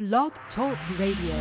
Blog Talk Radio.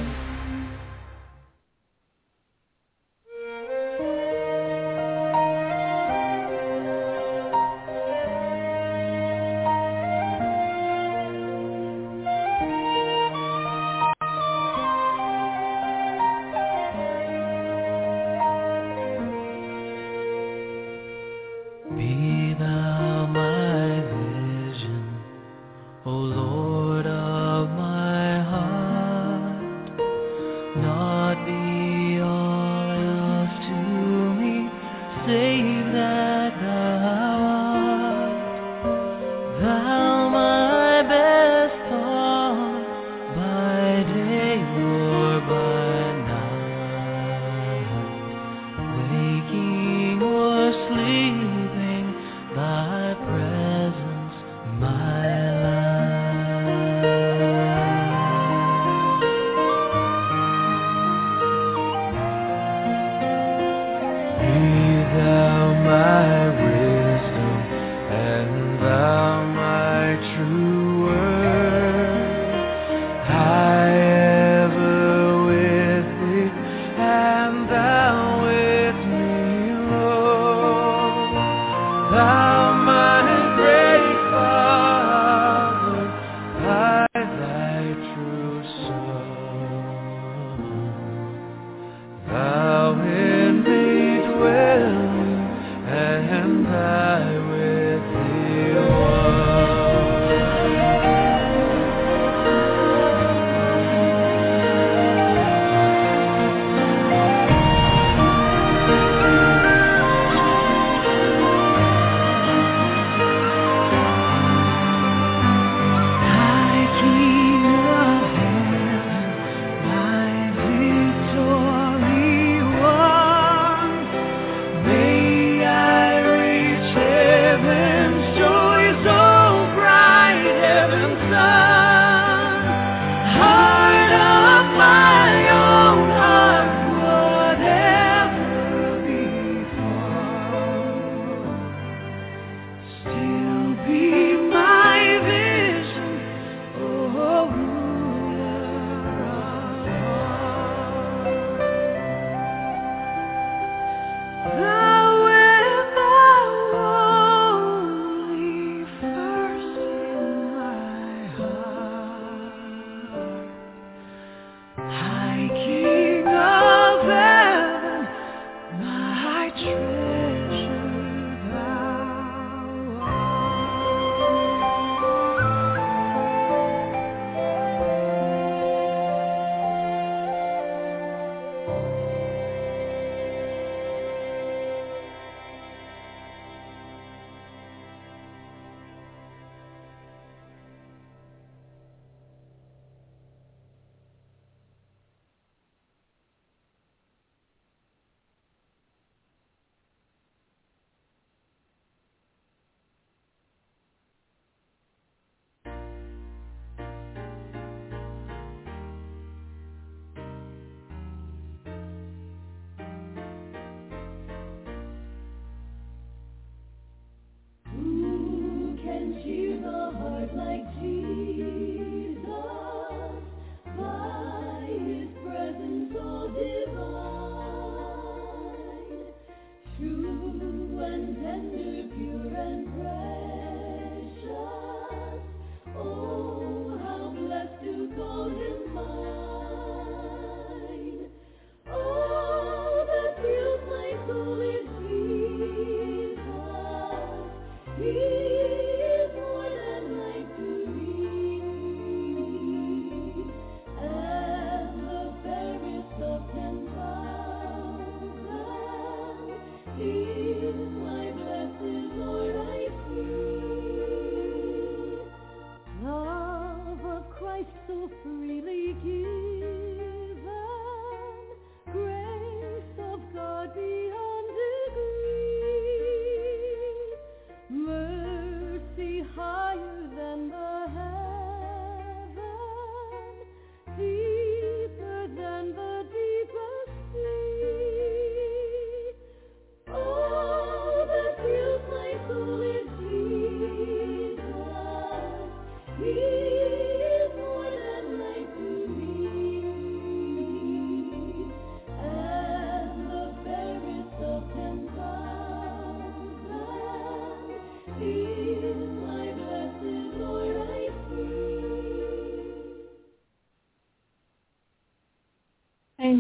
He is more than life to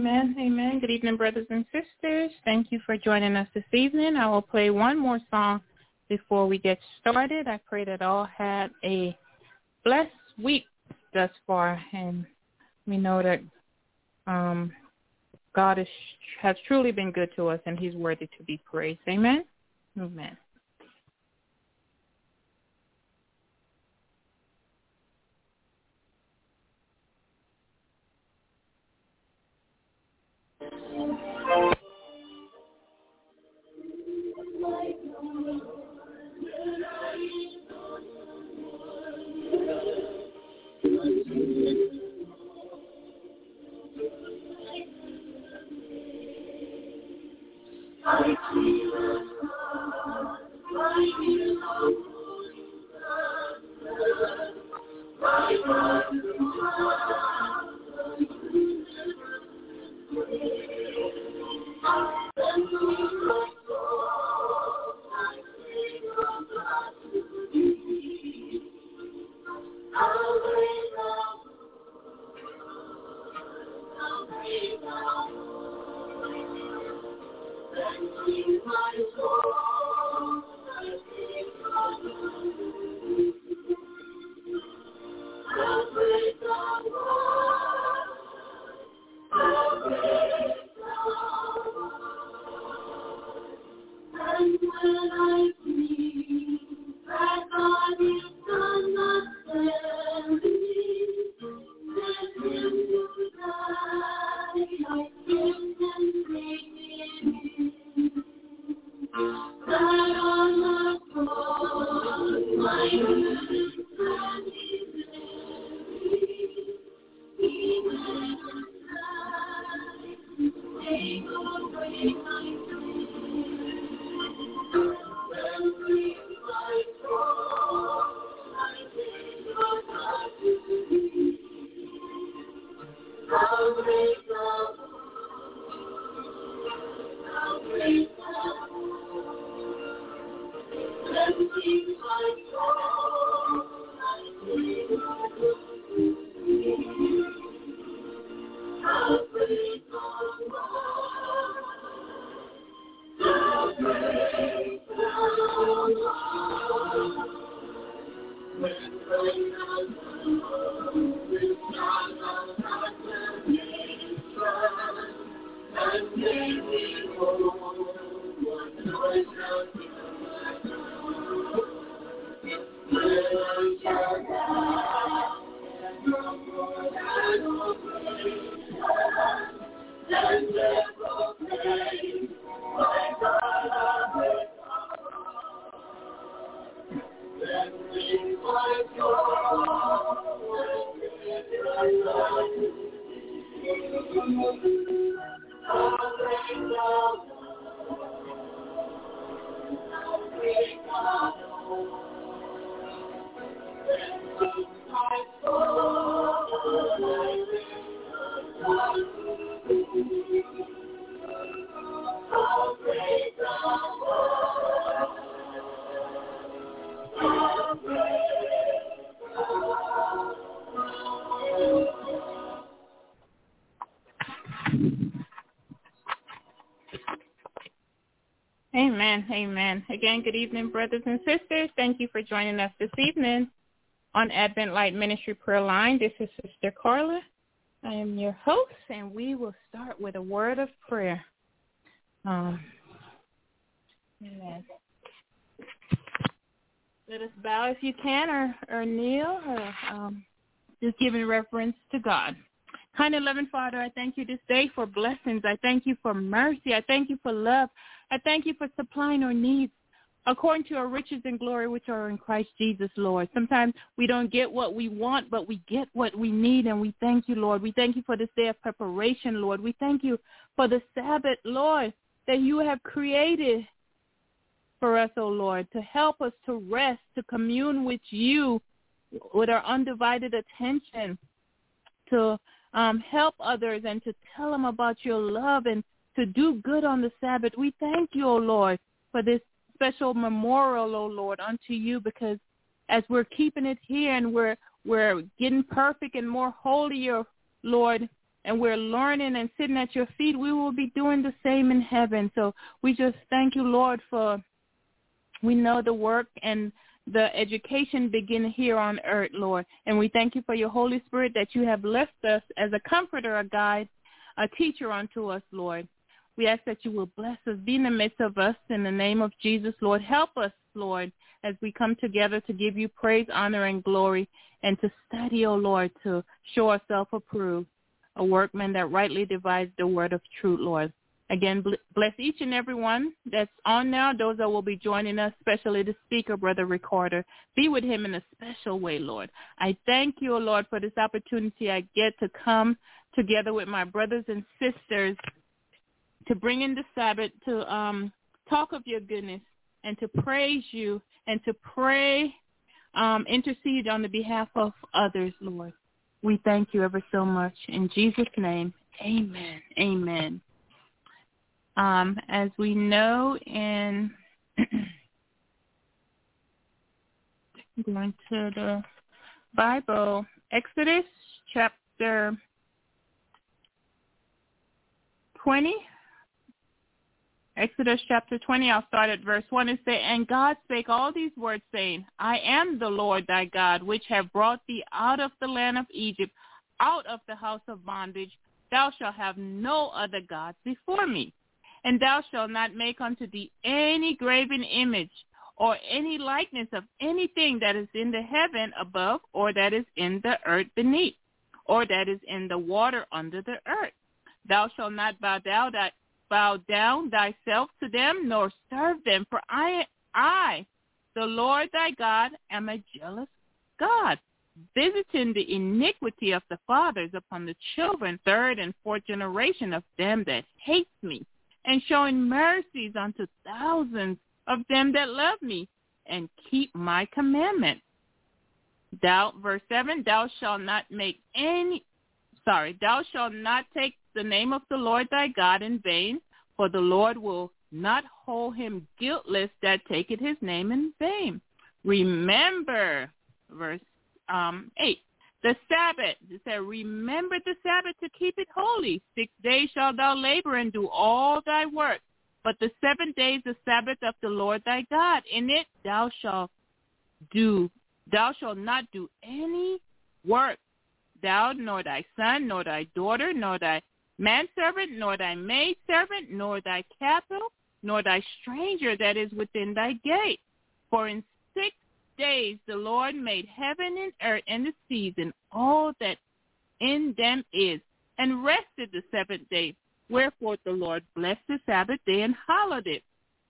Amen. Amen. Good evening, brothers and sisters. Thank you for joining us this evening. I will play one more song before we get started. I pray that all had a blessed week thus far, and we know that God has truly been good to us, and he's worthy to be praised. Amen. Amen. Amen. Amen. Again, good evening, brothers and sisters. Thank you for joining us this evening on Advent Light Ministry Prayer Line. This is Sister Carla. I am your host, and we will start with a word of prayer. Amen. Let us bow if you can, or kneel, or just giving reverence to God. Kind and loving Father, I thank you this day for blessings. I thank you for mercy. I thank you for love. I thank you for supplying our needs according to our riches and glory, which are in Christ Jesus, Lord. Sometimes we don't get what we want, but we get what we need, and we thank you, Lord. We thank you for this day of preparation, Lord. We thank you for the Sabbath, Lord, that you have created for us, oh Lord, to help us to rest, to commune with you with our undivided attention, to help others and to tell them about your love and to do good on the Sabbath. We thank you, O Lord, for this special memorial, O Lord, unto you, because as we're keeping it here and we're getting perfect and more holier, Lord, and we're learning and sitting at your feet, we will be doing the same in heaven. So we just thank you, Lord, for we know the work and the education begin here on earth, Lord. And we thank you for your Holy Spirit that you have left us as a comforter, a guide, a teacher unto us, Lord. We ask that you will bless us, be in the midst of us in the name of Jesus, Lord. Help us, Lord, as we come together to give you praise, honor, and glory, and to study, O Lord, to show ourselves approved, a workman that rightly divides the word of truth, Lord. Again, bless each and every one that's on now, those that will be joining us, especially the speaker, Brother Recorder. Be with him in a special way, Lord. I thank you, O Lord, for this opportunity I get to come together with my brothers and sisters to bring in the Sabbath, to talk of your goodness and to praise you and to pray, intercede on the behalf of others, Lord. We thank you ever so much. In Jesus' name, amen. Amen. As we know in going to the Bible, Exodus chapter 20. Exodus chapter 20, I'll start at verse 1 and say, And God spake all these words, saying, I am the Lord thy God, which have brought thee out of the land of Egypt, out of the house of bondage. Thou shalt have no other gods before me. And thou shalt not make unto thee any graven image, or any likeness of anything that is in the heaven above, or that is in the earth beneath, or that is in the water under the earth. Thou shalt not bow down thyself to them, nor serve them. For I, the Lord thy God, am a jealous God, visiting the iniquity of the fathers upon the children, third and fourth generation of them that hate me, and showing mercies unto thousands of them that love me, and keep my commandments. Verse 7, thou shalt not take the name of the Lord thy God in vain, for the Lord will not hold him guiltless that taketh his name in vain. Remember, verse 8, the Sabbath. It said, remember the Sabbath to keep it holy. 6 days shalt thou labor and do all thy work. But the 7 days the Sabbath of the Lord thy God. In it thou shalt not do any work, thou, nor thy son, nor thy daughter, nor thy manservant, nor thy maidservant, nor thy cattle, nor thy stranger that is within thy gate. For in 6 days the Lord made heaven and earth and the seas and all that in them is, and rested the seventh day. Wherefore the Lord blessed the Sabbath day and hallowed it.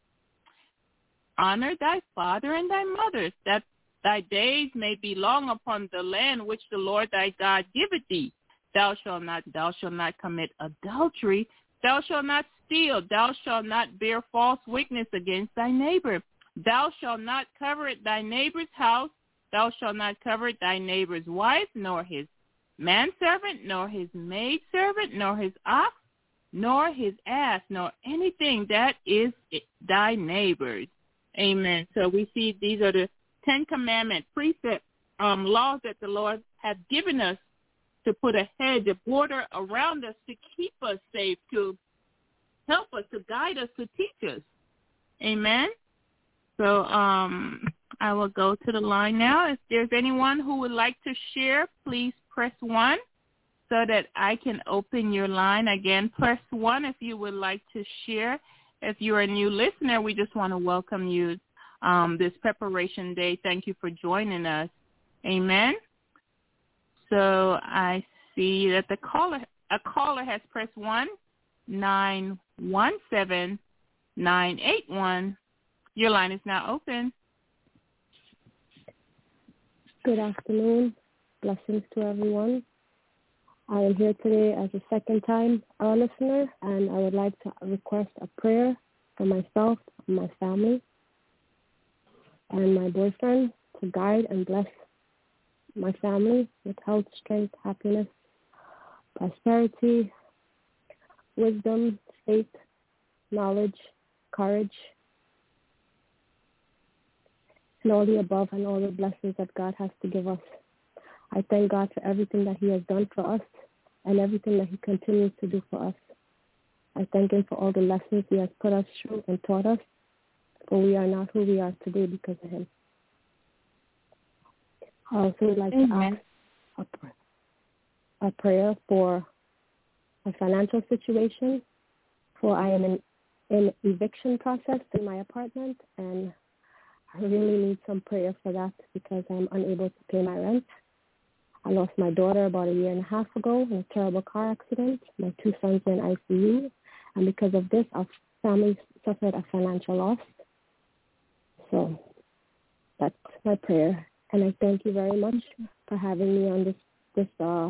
Honor thy father and thy mother, that thy days may be long upon the land which the Lord thy God giveth thee. Thou shalt not commit adultery. Thou shalt not steal. Thou shalt not bear false witness against thy neighbor. Thou shalt not covet thy neighbor's house. Thou shalt not covet thy neighbor's wife, nor his manservant, nor his maidservant, nor his ox, nor his ass, nor anything that is thy neighbor's. Amen. So we see these are the 10 Commandments, precepts, laws that the Lord has given us to put a hedge, a border around us to keep us safe, to help us, to guide us, to teach us. Amen. So I will go to the line now. If there's anyone who would like to share, please press 1 so that I can open your line. Again, press 1 if you would like to share. If you're a new listener, we just want to welcome you this preparation day. Thank you for joining us. Amen. So I see that a caller has pressed 1-917-981. Your line is now open. Good afternoon. Blessings to everyone. I am here today as a second-time listener, and I would like to request a prayer for myself and my family and my boyfriend to guide and bless my family with health, strength, happiness, prosperity, wisdom, faith, knowledge, courage, and all the above and all the blessings that God has to give us. I thank God for everything that he has done for us and everything that he continues to do for us. I thank him for all the lessons he has put us through and taught us, for we are not who we are today because of him. I also would like to ask a prayer for a financial situation, for I am in eviction process in my apartment, and I really need some prayer for that because I'm unable to pay my rent. I lost my daughter about a year and a half ago in a terrible car accident. My 2 sons are in ICU, and because of this, our family suffered a financial loss. So that's my prayer, and I thank you very much for having me on the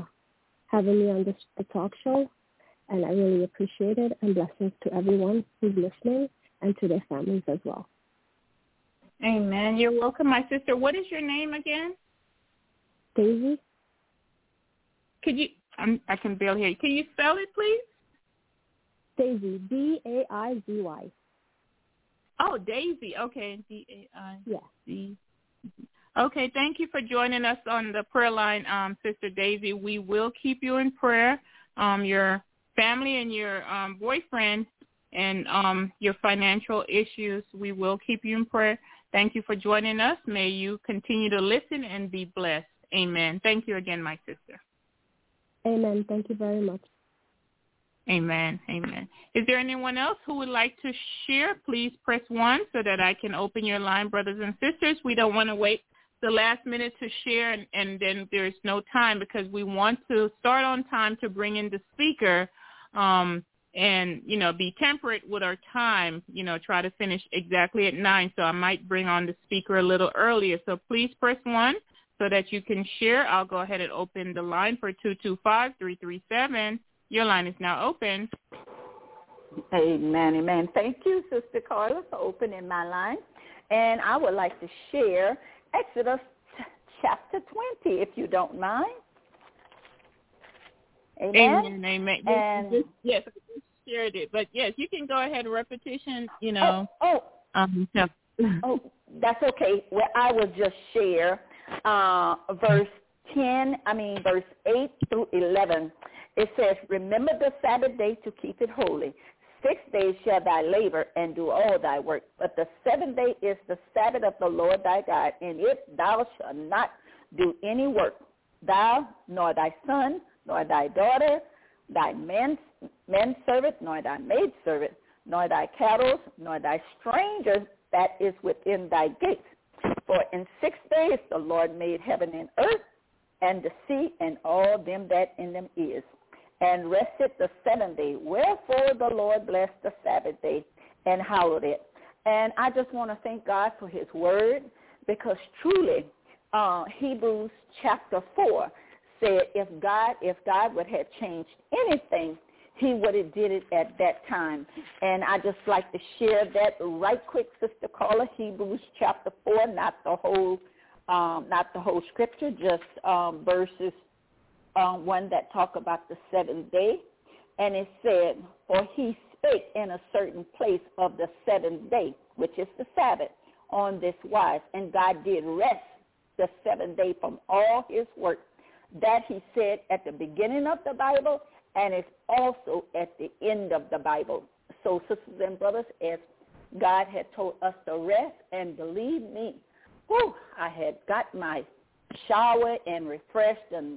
talk show, and I really appreciate it. And blessings to everyone who's listening and to their families as well. Amen. You're welcome, my sister. What is your name again? Daisy. Could you? I can barely hear you. Can you spell it, please? Daisy. Daizy. Oh, Daisy. Okay. Daizy. Yeah. Okay. Thank you for joining us on the prayer line, Sister Daisy. We will keep you in prayer. Your family and your boyfriend and your financial issues, we will keep you in prayer. Thank you for joining us. May you continue to listen and be blessed. Amen. Thank you again, my sister. Amen. Thank you very much. Amen. Amen. Is there anyone else who would like to share? Please press 1 so that I can open your line, brothers and sisters. We don't want to wait the last minute to share and then there's no time because we want to start on time to bring in the speaker and, be temperate with our time, try to finish exactly at 9. So I might bring on the speaker a little earlier. So please press 1 so that you can share. I'll go ahead and open the line for 225-337. Your line is now open. Amen, amen. Thank you, Sister Carla, for opening my line. And I would like to share Exodus chapter 20, if you don't mind. Amen. Amen, amen. And yes, I just shared it. But, yes, you can go ahead and repetition, Oh, that's okay. Well, I will just share verse 8 through 11. It says, remember the Sabbath day to keep it holy. 6 days shall thy labor and do all thy work. But the 7th day is the Sabbath of the Lord thy God. And it thou shalt not do any work, thou, nor thy son, nor thy daughter, thy manservant, nor thy maidservant, nor thy cattle, nor thy stranger that is within thy gates. For in 6 days the Lord made heaven and earth, and the sea, and all them that in them is, and rested the 7th day. Wherefore the Lord blessed the Sabbath day and hallowed it. And I just want to thank God for his word, because truly Hebrews chapter 4 said if God would have changed anything, he would have did it at that time. And I just like to share that right quick, Sister Carla. Hebrews chapter 4, not the whole scripture, just verses 1 that talk about the 7th day. And it said, for he spake in a certain place of the 7th day, which is the Sabbath, on this wise. And God did rest the 7th day from all his work. That he said at the beginning of the Bible, and it's also at the end of the Bible. So, sisters and brothers, as God had told us to rest, and believe me, I had got my shower and refreshed and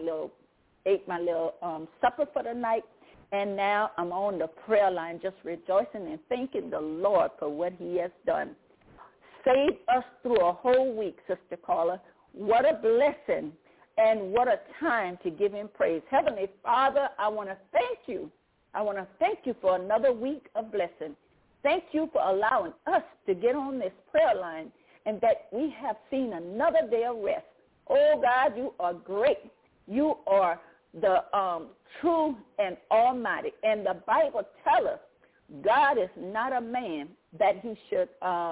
ate my little supper for the night, and now I'm on the prayer line just rejoicing and thanking the Lord for what he has done. Saved us through a whole week, Sister Carla. What a blessing. And what a time to give him praise. Heavenly Father, I want to thank you. I want to thank you for another week of blessing. Thank you for allowing us to get on this prayer line and that we have seen another day of rest. Oh, God, you are great. You are the true and almighty. And the Bible tells us God is not a man that he should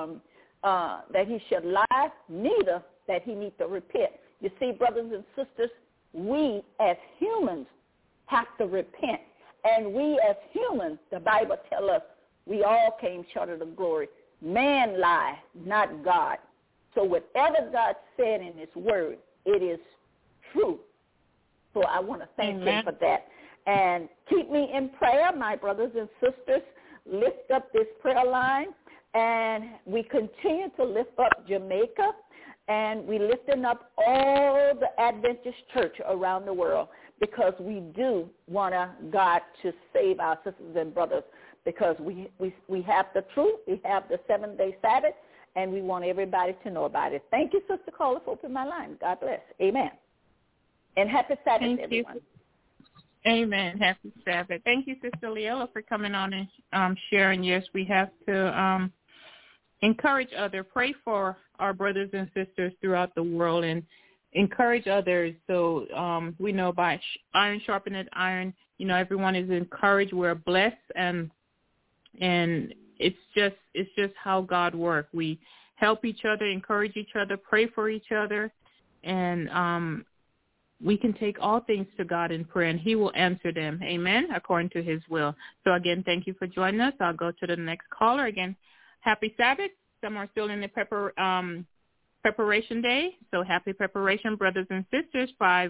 lie, neither that he need to repent. You see, brothers and sisters, we as humans have to repent. And we as humans, the Bible tells us, we all came short of the glory. Man lie, not God. So whatever God said in his word, it is true. So I want to thank Amen. him for that. And keep me in prayer, my brothers and sisters. Lift up this prayer line. And we continue to lift up Jamaica. And we lifting up all the Adventist church around the world, because we do want God to save our sisters and brothers, because we have the truth, we have the 7-day Sabbath, and we want everybody to know about it. Thank you, Sister Caller, for opening my line. God bless. Amen. And happy Sabbath, everyone. Amen. Happy Sabbath. Thank you, Sister Leola, for coming on and sharing. Yes, we have to encourage others, pray for our brothers and sisters throughout the world, and encourage others. So we know by iron sharpened iron, everyone is encouraged. We're blessed, and it's just how God works. We help each other, encourage each other, pray for each other, and we can take all things to God in prayer, and he will answer them. Amen, according to his will. So, again, thank you for joining us. I'll go to the next caller. Again, happy Sabbath. Some are still in the preparation day. So happy preparation, brothers and sisters.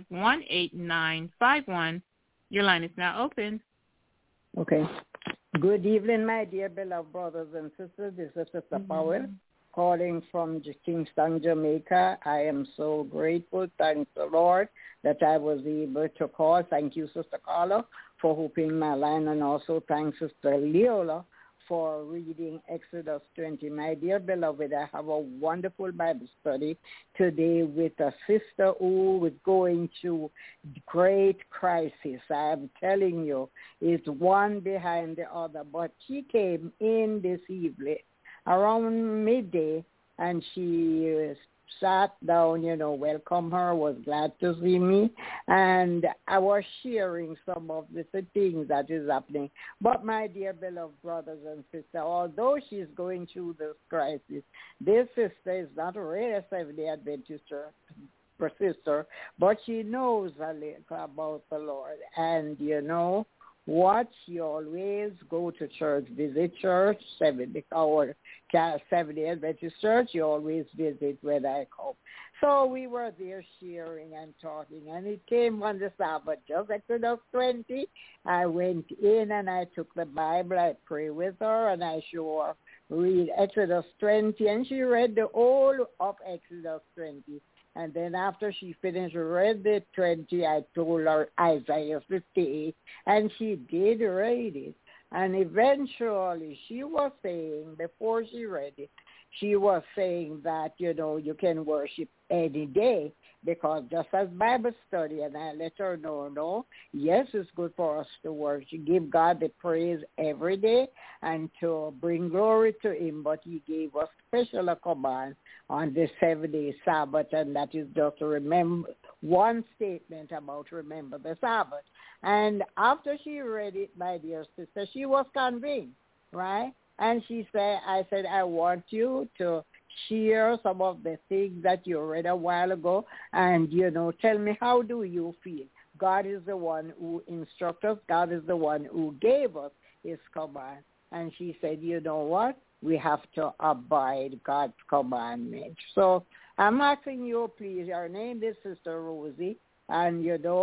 518951. Your line is now open. Okay. Good evening, my dear beloved brothers and sisters. This is Sister Powell calling from Kingston, Jamaica. I am so grateful. Thanks the Lord that I was able to call. Thank you, Sister Carla, for opening my line, and also thanks Sister Leola for reading Exodus 20. My dear beloved, I have a wonderful Bible study today with a sister who is going through great crisis. I am telling you, it's one behind the other. But she came in this evening around midday, and she sat down, welcome her, was glad to see me, and I was sharing some of the things that is happening. But my dear beloved brothers and sisters, although she's going through this crisis, this sister is not really a Seventh-day Adventist sister, but she knows a little about the Lord. And what? She always go to church, visit church, 7-day Adventist church. She always visit when I come. So we were there sharing and talking, and it came on the Sabbath, just Exodus 20. I went in and I took the Bible, I prayed with her, and I show her read Exodus 20, and she read the whole of Exodus 20. And then after she finished read the 20, I told her Isaiah 58, and she did read it. And eventually she was saying, before she read it, she was saying that, you can worship any day, because just as Bible study, and I let her know, yes, it's good for us to worship, give God the praise every day and to bring glory to him, but he gave us special command on the 7-day Sabbath, and that is just to remember one statement about remember the Sabbath. And after she read it, my dear sister, she was convinced, right? And she said, I said, I want you to share some of the things that you read a while ago, and, tell me, how do you feel? God is the one who instructed us. God is the one who gave us his command. And she said, you know what? We have to abide God's commandment. So I'm asking you, please, her name is Sister Rosie, and,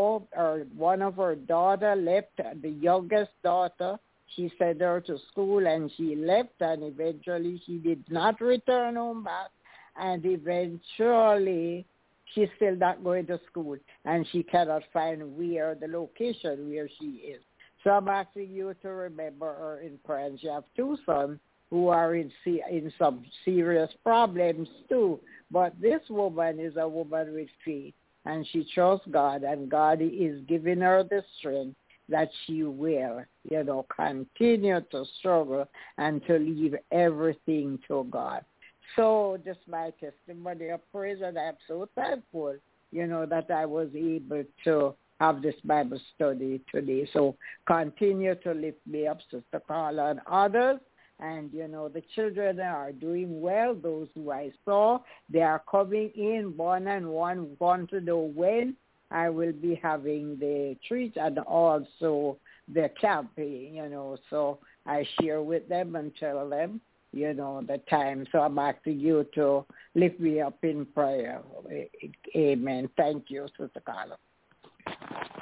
one of her daughter left, the youngest daughter. She sent her to school, and she left, and eventually she did not return home back, and eventually she's still not going to school, and she cannot find the location where she is. So I'm asking you to remember her in prayer. And she has 2 sons who are in some serious problems too, but this woman is a woman with faith, and she trusts God, and God is giving her the strength that she will, continue to struggle and to leave everything to God. So just my testimony of praise, and I'm so thankful, that I was able to have this Bible study today. So continue to lift me up, Sister Carla, and others. And, the children are doing well. Those who I saw, they are coming in, one and one, want to know when I will be having the treat and also the campaign, so I share with them and tell them, the time. So I'm asking you to lift me up in prayer. Amen. Thank you, Sister Carla.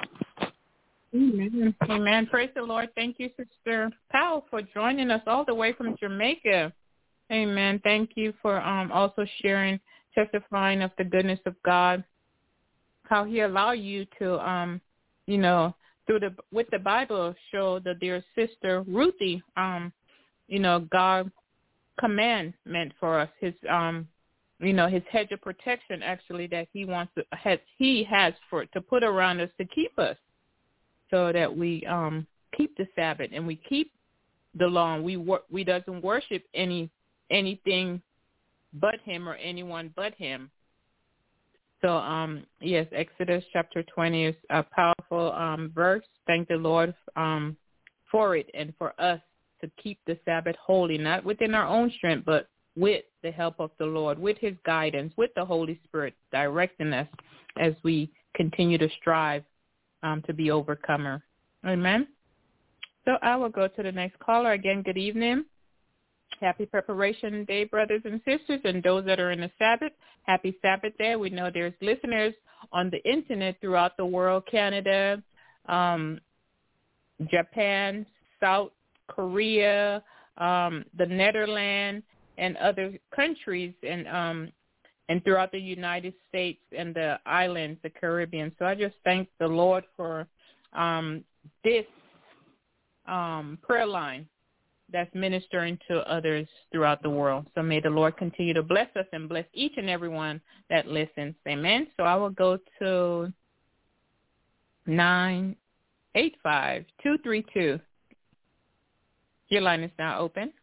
Amen. Amen. Praise the Lord. Thank you, Sister Powell, for joining us all the way from Jamaica. Amen. Thank you for also sharing, testifying of the goodness of God, how he allowed you to, with the Bible, show the dear sister Ruthie, God commandment for us, his hedge of protection actually that he has to put around us to keep us, so that we keep the Sabbath and we keep the law. We doesn't worship anything but him or anyone but him. So, yes, Exodus chapter 20 is a powerful verse. Thank the Lord for it and for us to keep the Sabbath holy, not within our own strength, but with the help of the Lord, with his guidance, with the Holy Spirit directing us as we continue to strive to be overcomer. Amen. So I will go to the next caller. Again, good evening. Happy Preparation Day, brothers and sisters, and those that are in the Sabbath. Happy Sabbath Day. We know there's listeners on the internet throughout the world, Canada, Japan, South Korea, the Netherlands, and other countries, and throughout the United States and the islands, the Caribbean. So I just thank the Lord for this prayer line that's ministering to others throughout the world. So may the Lord continue to bless us and bless each and every one that listens. Amen. So I will go to 985-232. Your line is now open.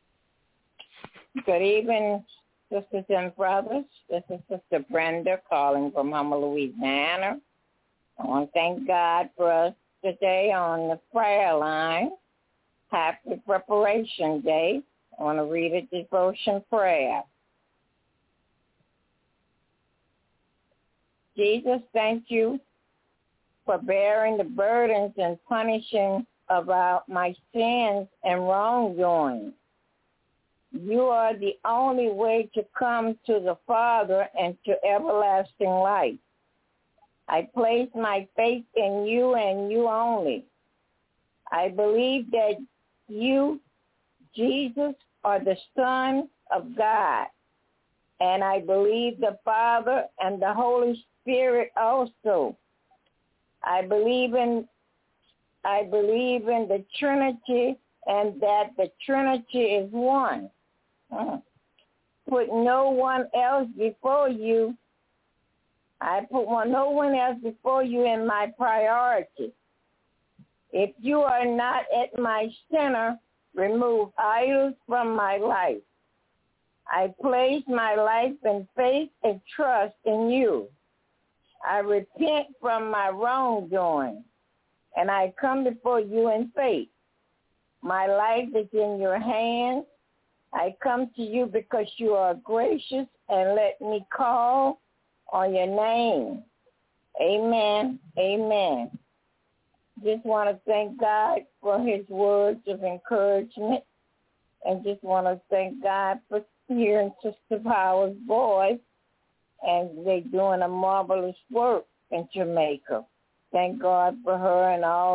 Good evening, sisters and brothers. This is Sister Brenda calling from Houma, Louisiana. I want to thank God for us today on the prayer line. Happy Preparation Day. I want to read a devotion prayer. Jesus, thank you for bearing the burdens and punishing about my sins and wrongdoing. You are the only way to come to the Father and to everlasting life. I place my faith in you and you only. I believe that you, Jesus, are the Son of God. And I believe the Father and the Holy Spirit also. I believe in the Trinity, and that the Trinity is one. Put no one else before you. I put no one else before you in my priority. If you are not at my center, remove idols from my life. I place my life in faith and trust in you. I repent from my wrongdoing, and I come before you in faith. My life is in your hands. I come to you because you are gracious, and let me call on your name. Amen. Amen. Just want to thank God for his words of encouragement, and just want to thank God for hearing Sister Powell's voice, and they're doing a marvelous work in Jamaica. Thank God for her and all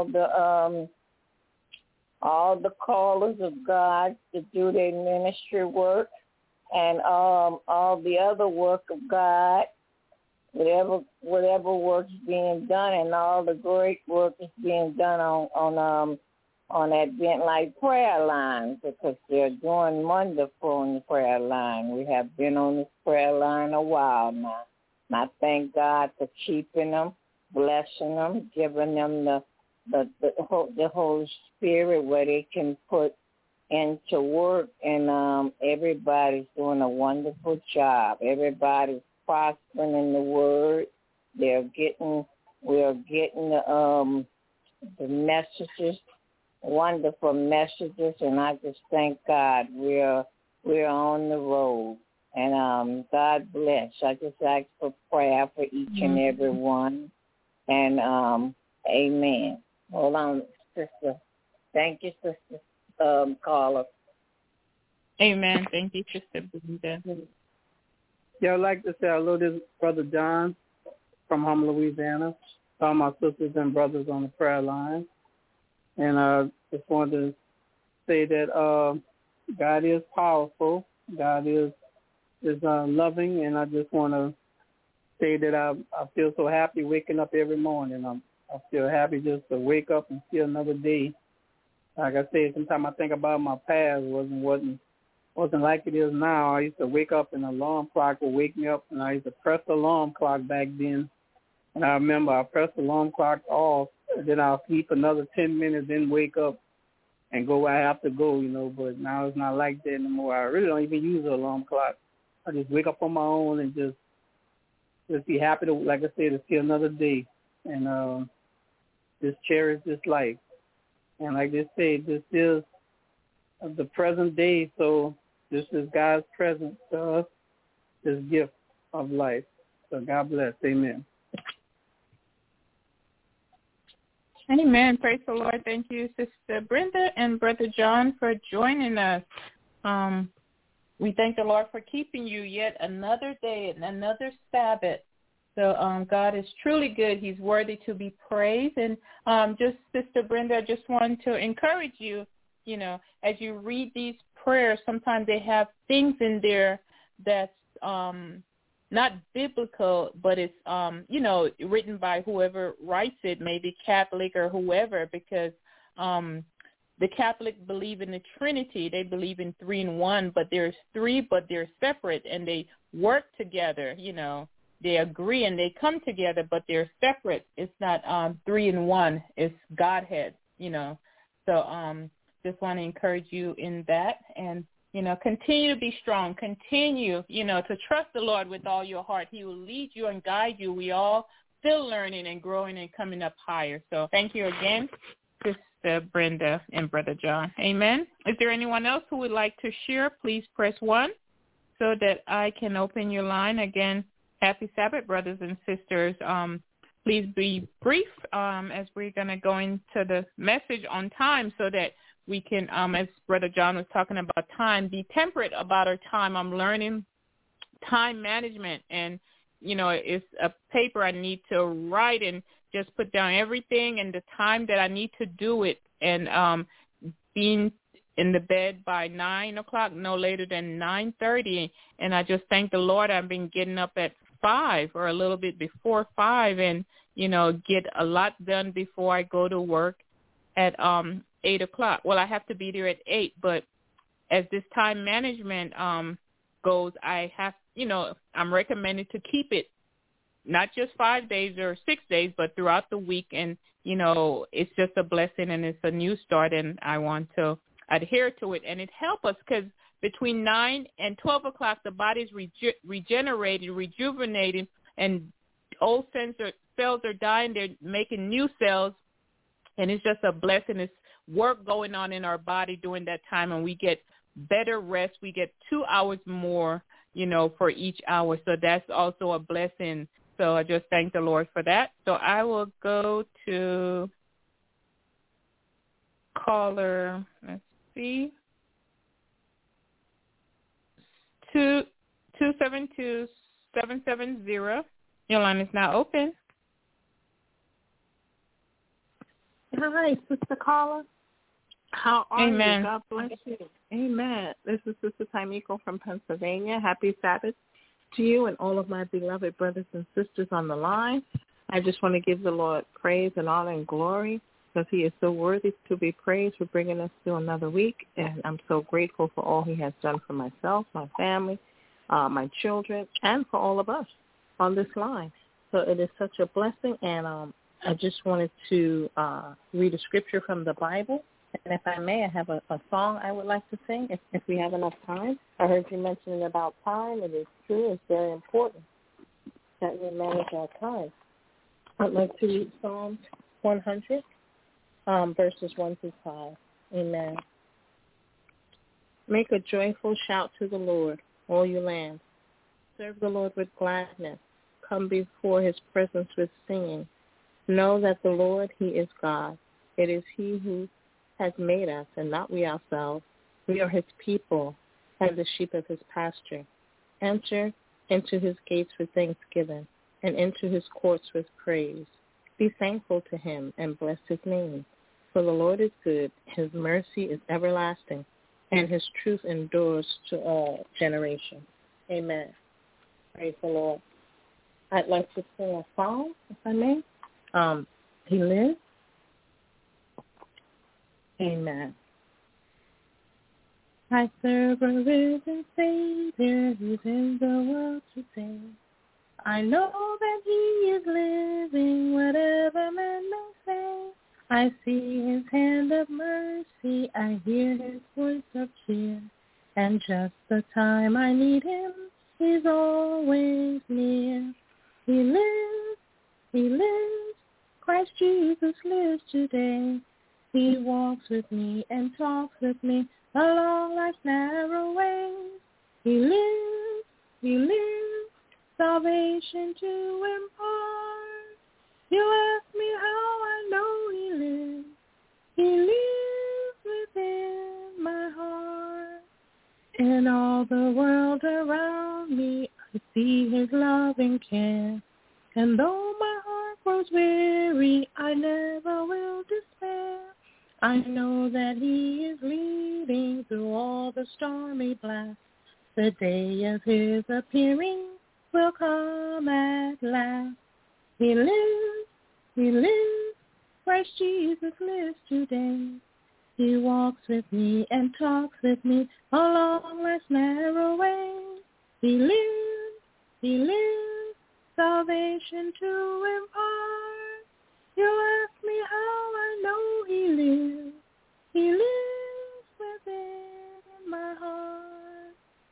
the callers of God to do their ministry work, and all the other work of God, whatever work's being done, and all the great work is being done on Advent Life prayer line, because they're doing wonderful on the prayer line. We have been on this prayer line a while now. And I thank God for keeping them, blessing them, giving them the Holy Spirit where they can put into work, and everybody's doing a wonderful job. Everybody's prospering in the Word. We're getting the messages, wonderful messages, and I just thank God we're on the road. And God bless. I just ask for prayer for each and every one. And amen. Hold on, sister. Thank you, sister caller. Amen. Thank you, Sister Brenda. Yeah, I'd like to say hello to Brother John from Houma, Louisiana. all my sisters and brothers on the prayer line. And I just wanted to say that God is powerful. God is loving, and I just want to say that I feel so happy waking up every morning. I feel happy just to wake up and see another day. Like I said, sometimes I think about my past wasn't like it is now. I used to wake up and the alarm clock would wake me up, and I used to press the alarm clock back then. And I remember I pressed the alarm clock off, and then I'll sleep another 10 minutes, then wake up and go where I have to go, But now it's not like that anymore. I really don't even use the alarm clock. I just wake up on my own and just be happy to, like I said, to see another day and just cherish this life. And like they say, this is the present day, so this is God's present to us, this gift of life. So God bless. Amen. Amen. Praise the Lord. Thank you, Sister Brenda and Brother John, for joining us. We thank the Lord for keeping you yet another day and another Sabbath. So God is truly good. He's worthy to be praised. And just, Sister Brenda, I just want to encourage you, as you read these prayers, sometimes they have things in there that's not biblical, but it's, written by whoever writes it, maybe Catholic or whoever, because the Catholic believe in the Trinity. They believe in 3 in 1, but there's 3, but they're separate, and they work together, They agree and they come together, but they're separate. It's not 3 in 1. It's Godhead, So just want to encourage you in that, and continue to be strong. Continue, to trust the Lord with all your heart. He will lead you and guide you. We all still learning and growing and coming up higher. So thank you again, Sister Brenda and Brother John. Amen. Is there anyone else who would like to share? Please press 1 so that I can open your line. Again, happy Sabbath, brothers and sisters. Please be brief as we're going to go into the message on time so that we can, as Brother John was talking about time, be temperate about our time. I'm learning time management, and, it's a paper I need to write and just put down everything and the time that I need to do it, and being in the bed by 9 o'clock, no later than 9:30. And I just thank the Lord I've been getting up at 5 or a little bit before 5 and, get a lot done before I go to work at 8 o'clock. Well, I have to be there at 8, but as this time management goes, I have, I'm recommended to keep it not just 5 days or 6 days, but throughout the week. And, it's just a blessing and it's a new start, and I want to adhere to it. And it helps us because between 9 and 12 o'clock, the body's regenerated, rejuvenated, and old cells are dying. They're making new cells, and it's just a blessing. It's work going on in our body during that time, and we get better rest. We get 2 hours more, for each hour. So that's also a blessing. So I just thank the Lord for that. So I will go to caller, let's see, 272-770. Your line is now open. Hi, Sister Caller. How are Amen. you? God bless you. Amen. This is Sister Taimiko from Pennsylvania. Happy Sabbath to you and all of my beloved brothers and sisters on the line. I just want to give the Lord praise and honor and glory because he is so worthy to be praised for bringing us through another week. And I'm so grateful for all he has done for myself, my family, my children, and for all of us on this line. So it is such a blessing, and I just wanted to read a scripture from the Bible. And if I may, I have a song I would like to sing if we have enough time. I heard you mentioning about time. It is true. It's very important that we manage our time. I'd like to read Psalm 100, verses 1 through 5. Amen. Make a joyful shout to the Lord, all you lands. Serve the Lord with gladness. Come before his presence with singing. Know that the Lord, he is God. It is he who has made us and not we ourselves. We are his people and the sheep of his pasture. Enter into his gates with thanksgiving and into his courts with praise. Be thankful to him and bless his name. For the Lord is good, his mercy is everlasting, and his truth endures to all generations. Amen. Praise the Lord. I'd like to sing a song, if I may. He lives. Amen. I serve a risen Savior who's in the world today. I know that he is living, whatever man may say. I see his hand of mercy, I hear his voice of cheer, and just the time I need him, he's always near. He lives, Christ Jesus lives today. He walks with me and talks with me along life's narrow ways. He lives, salvation to impart. You ask me how I know he lives. He lives within my heart. In all the world around me, I see his loving care. And though my heart grows weary, I never will despair. I know that he is leading through all the stormy blasts. The day of his appearing will come at last. He lives, Christ Jesus lives today. He walks with me and talks with me along life's narrow way. He lives, salvation to impart. You ask me how I know he lives. He lives within my heart.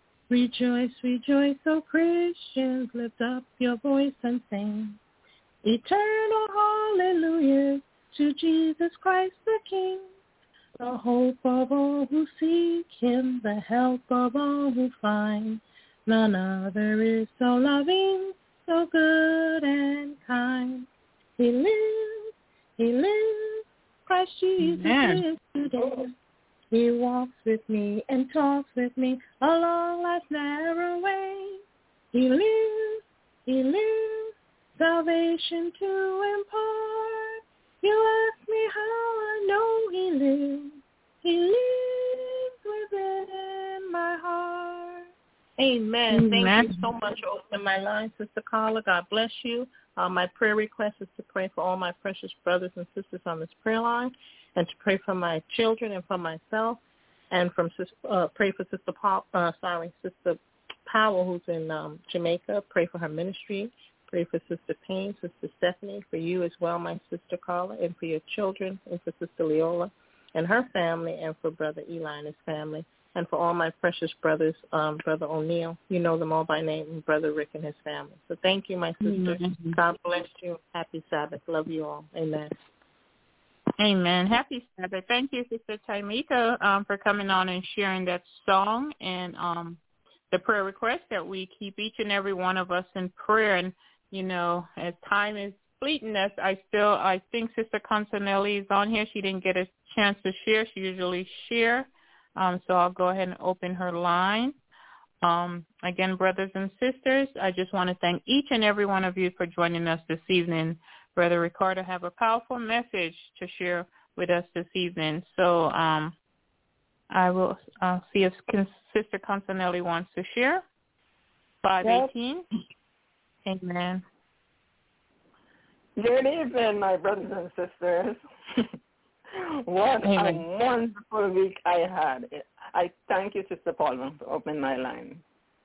Rejoice, O Christians, lift up your voice and sing. Eternal hallelujah to Jesus Christ the King, the hope of all who seek him, the help of all who find. None other is so loving, so good and kind. He lives, Christ Jesus lives today. He walks with me and talks with me along life's narrow way. He lives, salvation to impart. You ask me how I know he lives. He lives within my heart. Amen. Thank you so much for opening my line, Sister Carla. God bless you. My prayer request is to pray for all my precious brothers and sisters on this prayer line, and to pray for my children and for myself, and pray for Sister Powell, who's in Jamaica. Pray for her ministry. Pray for Sister Payne, Sister Stephanie, for you as well, my sister Carla, and for your children, and for Sister Leola and her family, and for Brother Eli and his family, and for all my precious brothers, Brother O'Neill, you know them all by name, and Brother Rick and his family. So thank you, my sister. Mm-hmm. God bless you. Happy Sabbath. Love you all. Amen. Amen. Happy Sabbath. Thank you, Sister Taimika, for coming on and sharing that song and the prayer request that we keep each and every one of us in prayer. And, you know, as time is fleeting us, I think Sister Consanelli is on here. She didn't get a chance to share. She usually shares. So I'll go ahead and open her line. Again, brothers and sisters, I just want to thank each and every one of you for joining us this evening. Brother Ricardo have a powerful message to share with us this evening. So I will see if Sister Consanelli wants to share. 5:18. Yep. Amen. Good evening, my brothers and sisters. What Amen. A wonderful week I had. I thank you, Sister Paula, for opening my line.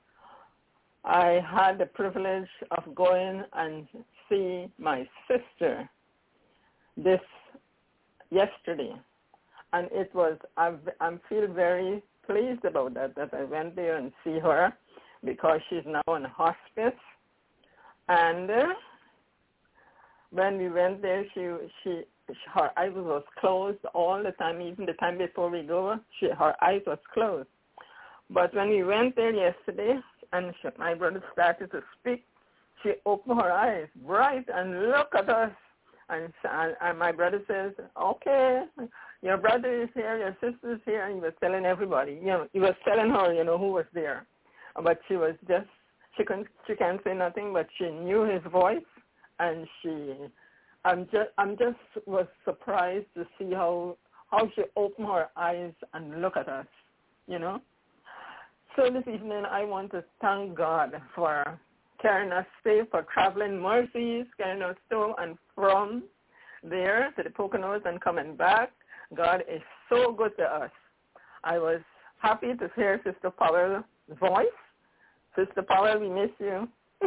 I had the privilege of going and see my sister this yesterday, and it was, I feel very pleased about that I went there and see her, because she's now in hospice. And when we went there, her eyes was closed all the time, even the time before we go, her eyes was closed. But when we went there yesterday, and my brother started to speak, she opened her eyes bright and looked at us. And my brother says, okay, your brother is here, your sister is here, and he was telling everybody. He was telling her, who was there. But she was just, she can't say nothing, but she knew his voice, and she I'm just was surprised to see how she opened her eyes and look at us, you know. So this evening I want to thank God for carrying us safe, for traveling mercies, carrying us to and from there to the Poconos and coming back. God is so good to us. I was happy to hear Sister Powell's voice. Sister Powell, we miss you.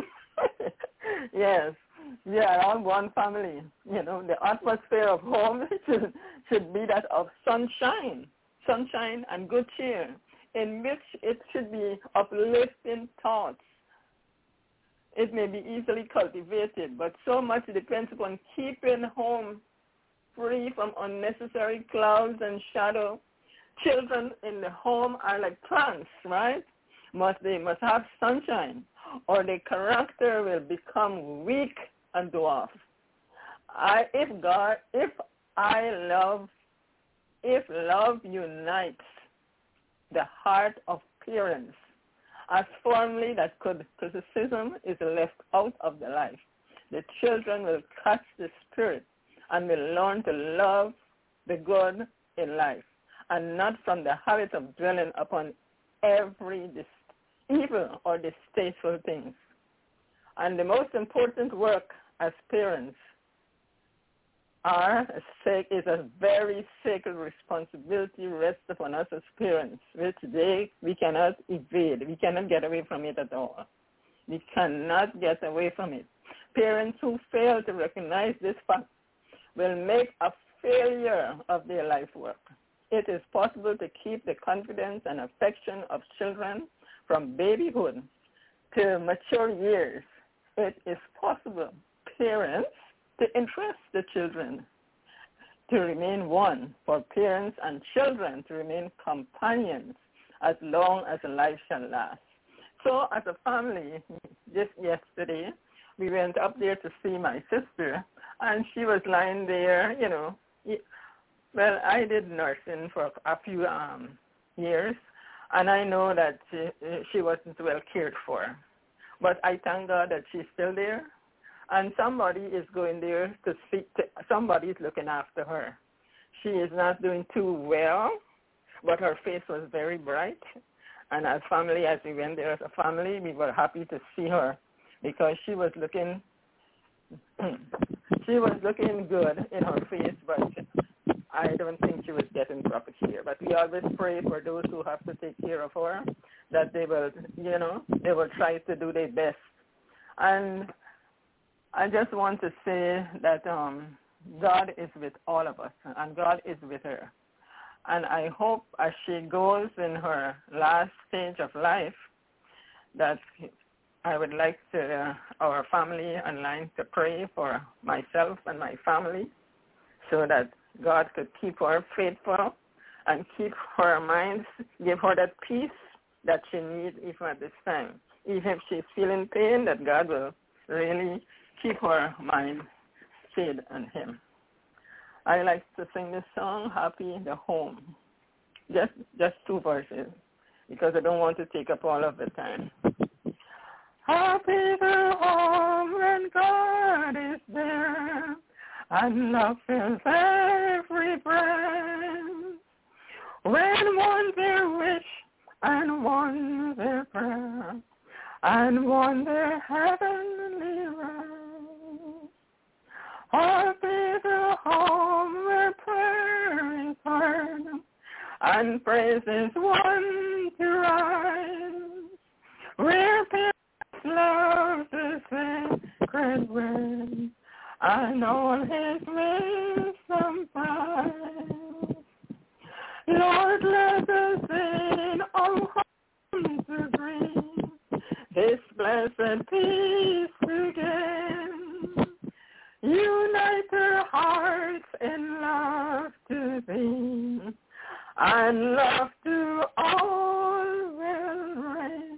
Yes, we are all one family. You know, the atmosphere of home should be that of sunshine and good cheer, in which it should be uplifting thoughts. It may be easily cultivated, but so much depends upon keeping home free from unnecessary clouds and shadow. Children in the home are like plants, right? They must have sunshine, or their character will become weak and dwarf. If love unites the heart of parents as firmly that criticism is left out of the life, the children will catch the spirit and will learn to love the good in life, and not from the habit of dwelling upon every evil or distasteful things. And the most important work as parents is a very sacred responsibility rests upon us as parents, which we cannot evade. We cannot get away from it at all. We cannot get away from it. Parents who fail to recognize this fact will make a failure of their life work. It is possible to keep the confidence and affection of children from babyhood to mature years. It is possible, parents, to interest the children, to remain one, for parents and children to remain companions as long as life shall last. So as a family, just yesterday, we went up there to see my sister, and she was lying there, you know. Well, I did nursing for a few years, and I know that she wasn't well cared for. But I thank God that she's still there, and somebody is going there to speak to, somebody is looking after her. She is not doing too well, but her face was very bright. And as family, as we went there as a family, we were happy to see her because she was looking good in her face, but I don't think she was getting proper care. But we always pray for those who have to take care of her, that they will try to do their best. And I just want to say that God is with all of us, and God is with her. And I hope as she goes in her last stage of life, that I would like our family online to pray for myself and my family so that God could keep her faithful and keep her mind, give her that peace that she needs even at this time. Even if she's feeling pain, that God will really keep her mind stayed on him. I like to sing this song, Happy the Home. Just 2 verses, because I don't want to take up all of the time. Happy the home when God is there, and love fills every breast. When one their wish, and one their prayer, and one their heavenly rest. Happy the home where prayer is heard, and praise is one to rise, where parents love the sacred word, and all his wisdom prize. Lord, let us in our homes agree, this blessed peace to gain. Unite their hearts in love to thee, and love to all will reign.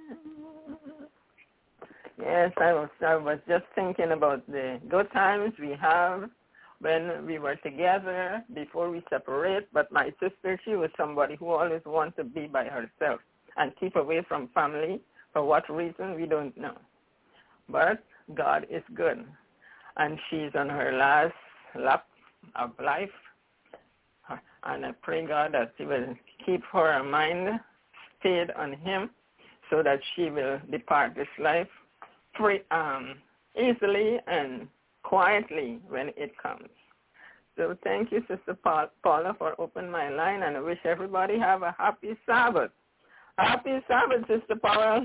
Yes, I was just thinking about the good times we have when we were together before we separate. But my sister, she was somebody who always wanted to be by herself and keep away from family. For what reason, we don't know. But God is good. and she's on her last lap of life. And I pray, God, that He will keep her mind stayed on Him so that she will depart this life free, easily and quietly when it comes. So thank you, Sister Paula, for opening my line, and I wish everybody have a happy Sabbath. Happy Sabbath, Sister Paula.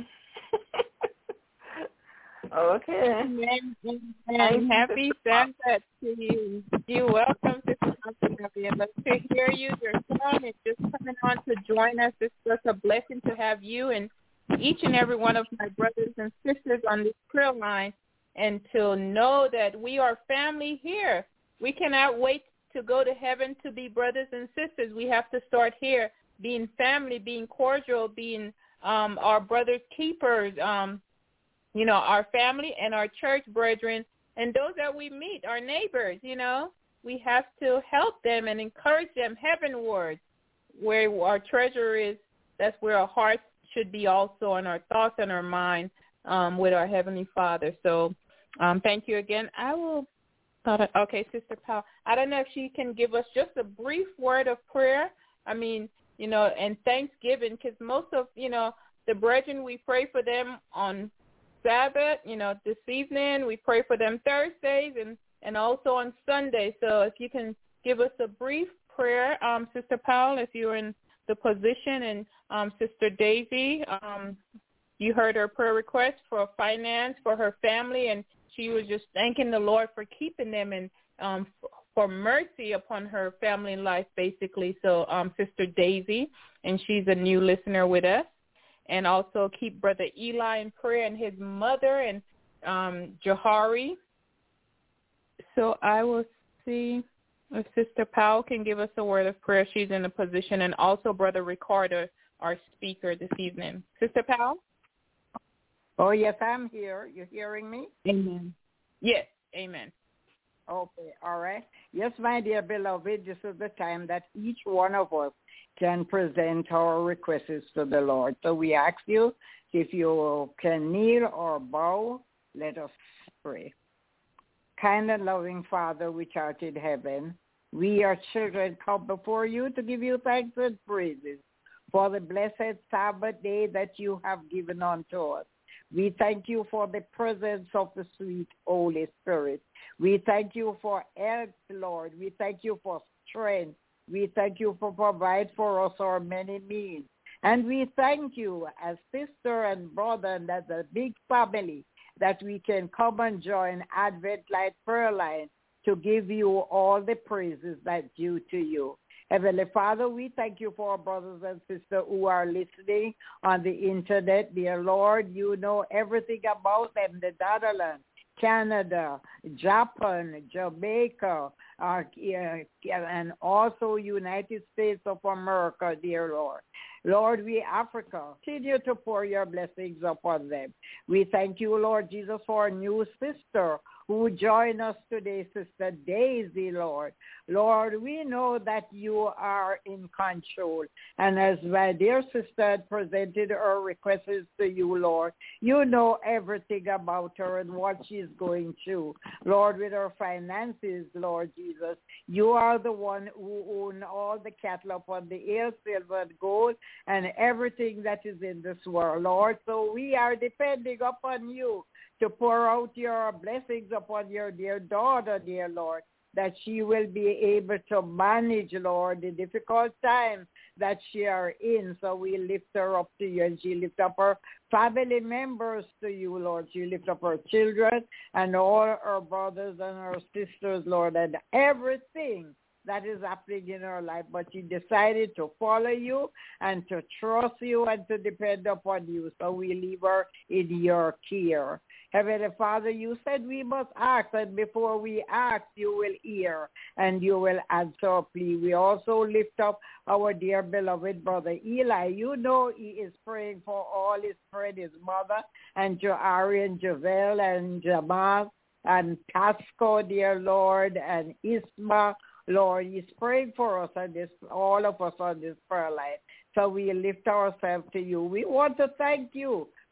Okay. And happy Sabbath to you. You're welcome, Sister Paula. Let's to hear you. Your son is just coming on to join us. It's such a blessing to have you and each and every one of my brothers and sisters on this prayer line, and to know that we are family here. We cannot wait to go to heaven to be brothers and sisters. We have to start here, being family, being cordial, being our brothers' keepers, our family and our church brethren, and those that we meet, our neighbors, we have to help them and encourage them heavenward. Where our treasure is, that's where our hearts should be also, and our thoughts and our mind with our Heavenly Father. So thank you again. Okay, Sister Powell, I don't know if she can give us just a brief word of prayer. And Thanksgiving, because most of, the brethren, we pray for them on Sabbath, this evening. We pray for them Thursdays and also on Sunday. So if you can give us a brief prayer, Sister Powell, if you're in the position, and Sister Daisy, you heard her prayer request for finance for her family, and she was just thanking the Lord for keeping them and for mercy upon her family life, basically. So Sister Daisy, and she's a new listener with us. And also keep Brother Eli in prayer and his mother and Johari. So I will see if Sister Powell can give us a word of prayer. She's in a position. And also Brother Ricardo, our speaker this evening. Sister Powell? Oh, yes, I'm here. You hearing me? Amen. Yes, amen. Okay, all right. Yes, my dear beloved, this is the time that each one of us can present our requests to the Lord. So we ask you, if you can kneel or bow, let us pray. Kind and loving Father, which art in heaven, we, your children, come before you to give you thanks and praises for the blessed Sabbath day that you have given unto us. We thank you for the presence of the sweet Holy Spirit. We thank you for health, Lord. We thank you for strength. We thank you for providing for us our many needs. And we thank you as sister and brother and as a big family that we can come and join Advent Light Prayer Line to give you all the praises that due to you. Heavenly Father, we thank you for our brothers and sisters who are listening on the internet. Dear Lord, you know everything about them, the Netherlands, Canada, Japan, Jamaica, and also United States of America, dear Lord. Lord, we Africa, continue to pour your blessings upon them. We thank you, Lord Jesus, for a new sister who joined us today, Sister Daisy, Lord. Lord, we know that you are in control. And as my dear sister had presented her requests to you, Lord, you know everything about her and what she's going through. Lord, with her finances, Lord Jesus, you are the one who owns all the cattle upon the hill, silver and gold, and everything that is in this world, Lord. So we are depending upon you to pour out your blessings upon your dear daughter, dear Lord, that she will be able to manage, Lord, the difficult times that she are in. So we lift her up to you, and she lift up her family members to you, Lord. She lift up her children and all her brothers and her sisters, Lord, and everything that is happening in her life. But she decided to follow you and to trust you and to depend upon you. So we leave her in your care. Heavenly Father, you said we must ask, and before we ask, you will hear and you will answer our plea. We also lift up our dear beloved brother Eli. You know he is praying for all his friends, his mother, and Johari and Javel and Jamal and Pasco, dear Lord, and Isma. Lord, he's praying for us and all of us on this prayer line. So we lift ourselves to you. We want to thank you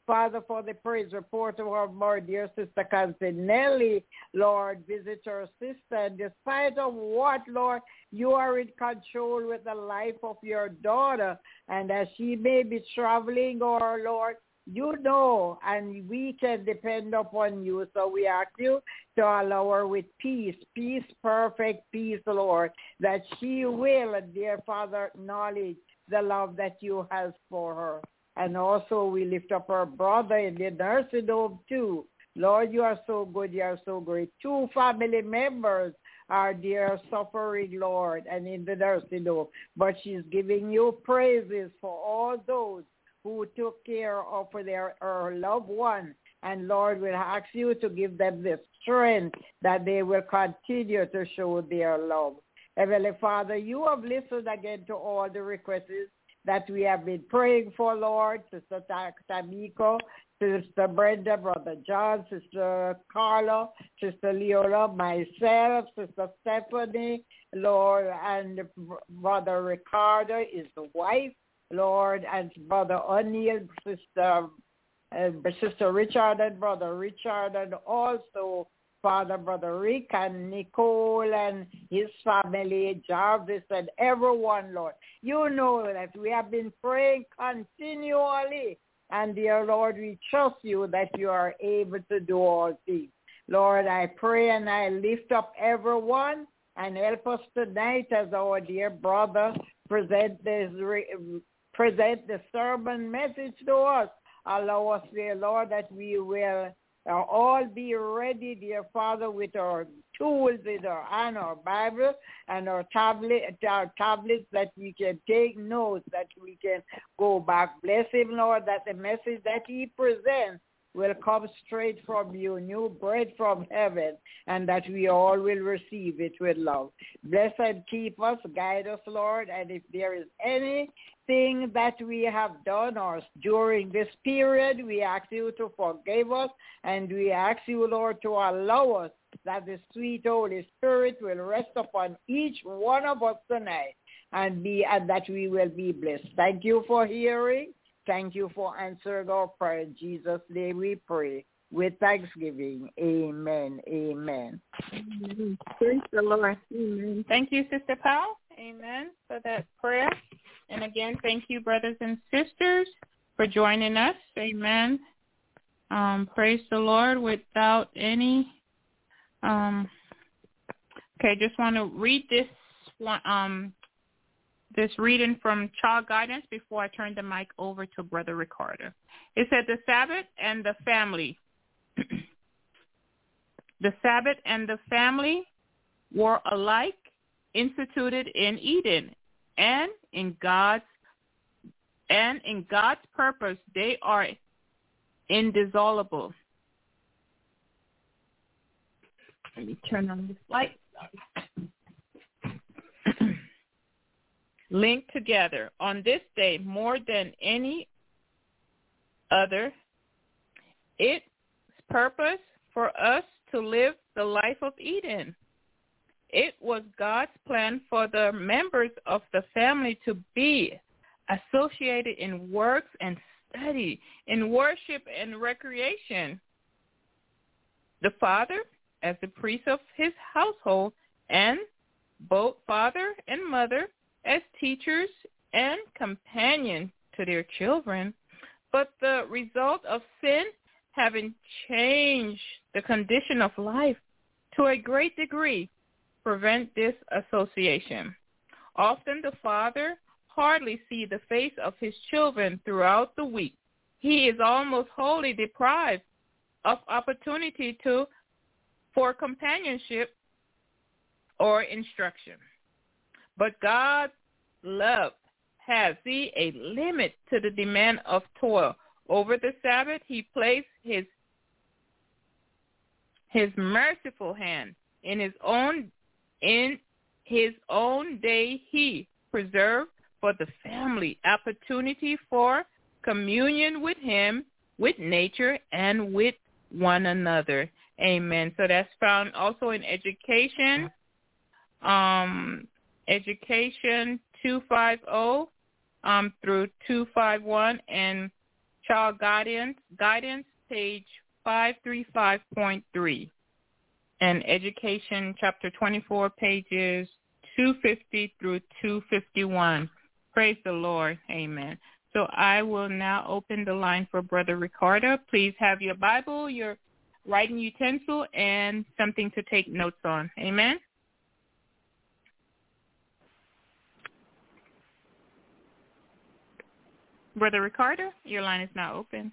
Father, for the praise report of our dear sister Cantinelli, Lord, visit her sister. And despite of what, Lord, you are in control with the life of your daughter. And as she may be traveling, or Lord, you know, and we can depend upon you. So we ask you to allow her with peace, perfect peace, Lord, that she will, dear Father, acknowledge the love that you have for her. And also we lift up her brother in the nursing home too. Lord, you are so good, you are so great. 2 family members are dear suffering, Lord, and in the nursing home. But she's giving you praises for all those who took care of her loved one. And Lord, we'll ask you to give them the strength that they will continue to show their love. Heavenly Father, you have listened again to all the requests that we have been praying for, Lord. Sister Tamiko, Sister Brenda, Brother John, Sister Carla, Sister Leola, myself, Sister Stephanie, Lord, and Brother Ricardo is the wife, Lord, and Brother O'Neill, Sister Richard and Brother Richard, and also Father, Brother Rick and Nicole and his family, Jarvis and everyone, Lord. You know that we have been praying continually. And dear Lord, we trust you that you are able to do all things. Lord, I pray and I lift up everyone and help us tonight as our dear brother present the sermon message to us. Allow us, dear Lord, that we will all be ready, dear Father, with our tools in our hand, our Bible, and our tablets that we can take notes, that we can go back. Bless him, Lord, that the message that he presents will come straight from you, new bread from heaven, and that we all will receive it with love. Bless and keep us, guide us, Lord, and if there is anything that we have done or during this period, we ask you to forgive us, and we ask you, Lord, to allow us that the sweet Holy Spirit will rest upon each one of us tonight, and that we will be blessed. Thank you for hearing. Thank you for answering our prayer. In Jesus' name we pray with thanksgiving. Amen. Amen. Praise the Lord. Amen. Thank you, Sister Powell. Amen, for that prayer. And again, thank you, brothers and sisters, for joining us. Amen. Praise the Lord without any. Okay, just want to read this one. This reading from Child Guidance before I turn the mic over to Brother Ricardo. It said, the Sabbath and the family. The Sabbath and the family were alike instituted in Eden, and in God's purpose they are indissoluble. Let me turn on this light. Linked together on this day more than any other. Its purpose for us to live the life of Eden. It was God's plan for the members of the family to be associated in works and study, in worship and recreation. The father as the priest of his household, and both father and mother as teachers and companions to their children. But the result of sin having changed the condition of life to a great degree prevent this association. Often the father hardly sees the face of his children throughout the week. He is almost wholly deprived of opportunity for companionship or instruction. But God's love has a limit to the demand of toil. Over the Sabbath, he placed his merciful hand in his own day. He preserved for the family opportunity for communion with him, with nature, and with one another. Amen. So that's found also in Education. Education 250 through 251, and Child Guidance, page 535.3. And Education, chapter 24, pages 250 through 251. Praise the Lord. Amen. So I will now open the line for Brother Ricardo. Please have your Bible, your writing utensil, and something to take notes on. Amen. Brother Ricardo, your line is now open.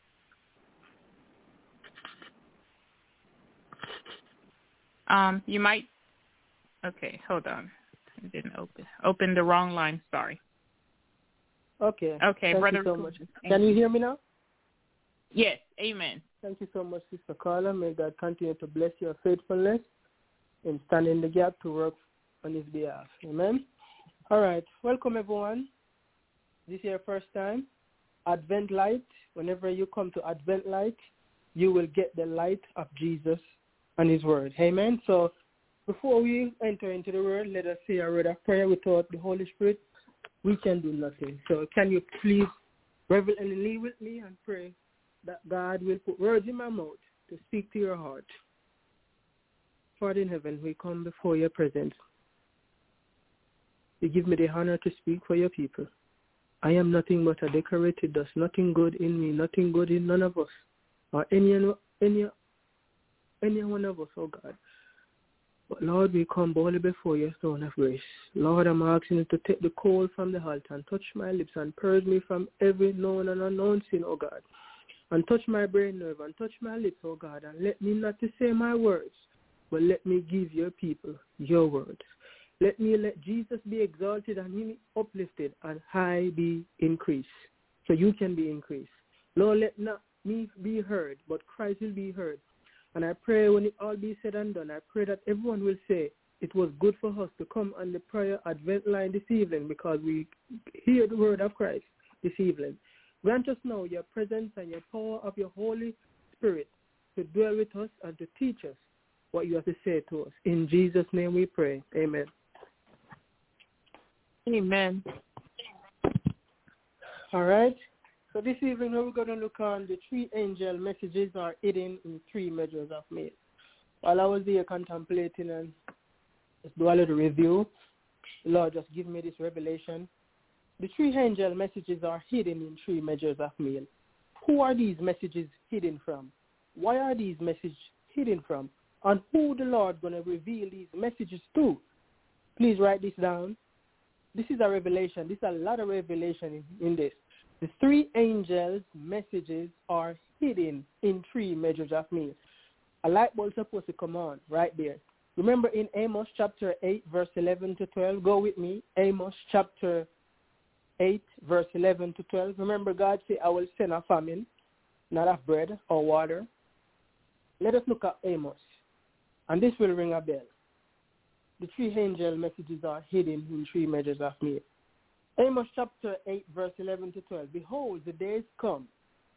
You might, okay, hold on. It didn't open the wrong line, sorry. Okay. Okay, Thank Brother. you so much. Can you hear me now? Yes, amen. Thank you so much, Sister Carla. May God continue to bless your faithfulness and stand in the gap to work on his behalf. Amen. All right. Welcome, everyone. This is your first time. Advent Light. Whenever you come to Advent Light, you will get the light of Jesus and his word. Amen. So before we enter into the word, let us say a word of prayer. Without the Holy Spirit, we can do nothing. So can you please reverently with me and pray that God will put words in my mouth to speak to your heart. Father in heaven, we come before your presence. You give me the honor to speak for your people. I am nothing but a decorated dust, nothing good in me, nothing good in none of us, or any one of us, oh God. But Lord, we come boldly before your throne of grace. Lord, I'm asking you to take the coal from the altar and touch my lips and purge me from every known and unknown sin, oh God. And touch my brain nerve and touch my lips, oh God, and let me not to say my words, but let me give your people your words. Let Jesus be exalted and him uplifted and I be increased, so you can be increased. Lord, let not me be heard, but Christ will be heard. And I pray when it all be said and done, I pray that everyone will say it was good for us to come on the prayer Advent line this evening because we hear the word of Christ this evening. Grant us now your presence and your power of your Holy Spirit to dwell with us and to teach us what you have to say to us. In Jesus' name we pray. Amen. Amen. All right. So this evening we're going to look on the three angel messages are hidden in three measures of meal. While I was here contemplating and just do a little review, the Lord just give me this revelation. The three angel messages are hidden in three measures of meal. Who are these messages hidden from? Why are these messages hidden from? And who the Lord going to reveal these messages to? Please write this down. This is a revelation. There's a lot of revelation in this. The three angels' messages are hidden in three measures of meal. A light bulb is supposed to come on right there. Remember in Amos chapter 8, verse 11 to 12. Go with me. Amos chapter 8, verse 11 to 12. Remember God said, I will send a famine, not of bread or water. Let us look at Amos, and this will ring a bell. The three angel messages are hidden in three measures of meal. Amos chapter 8, verse 11 to 12. Behold, the days come,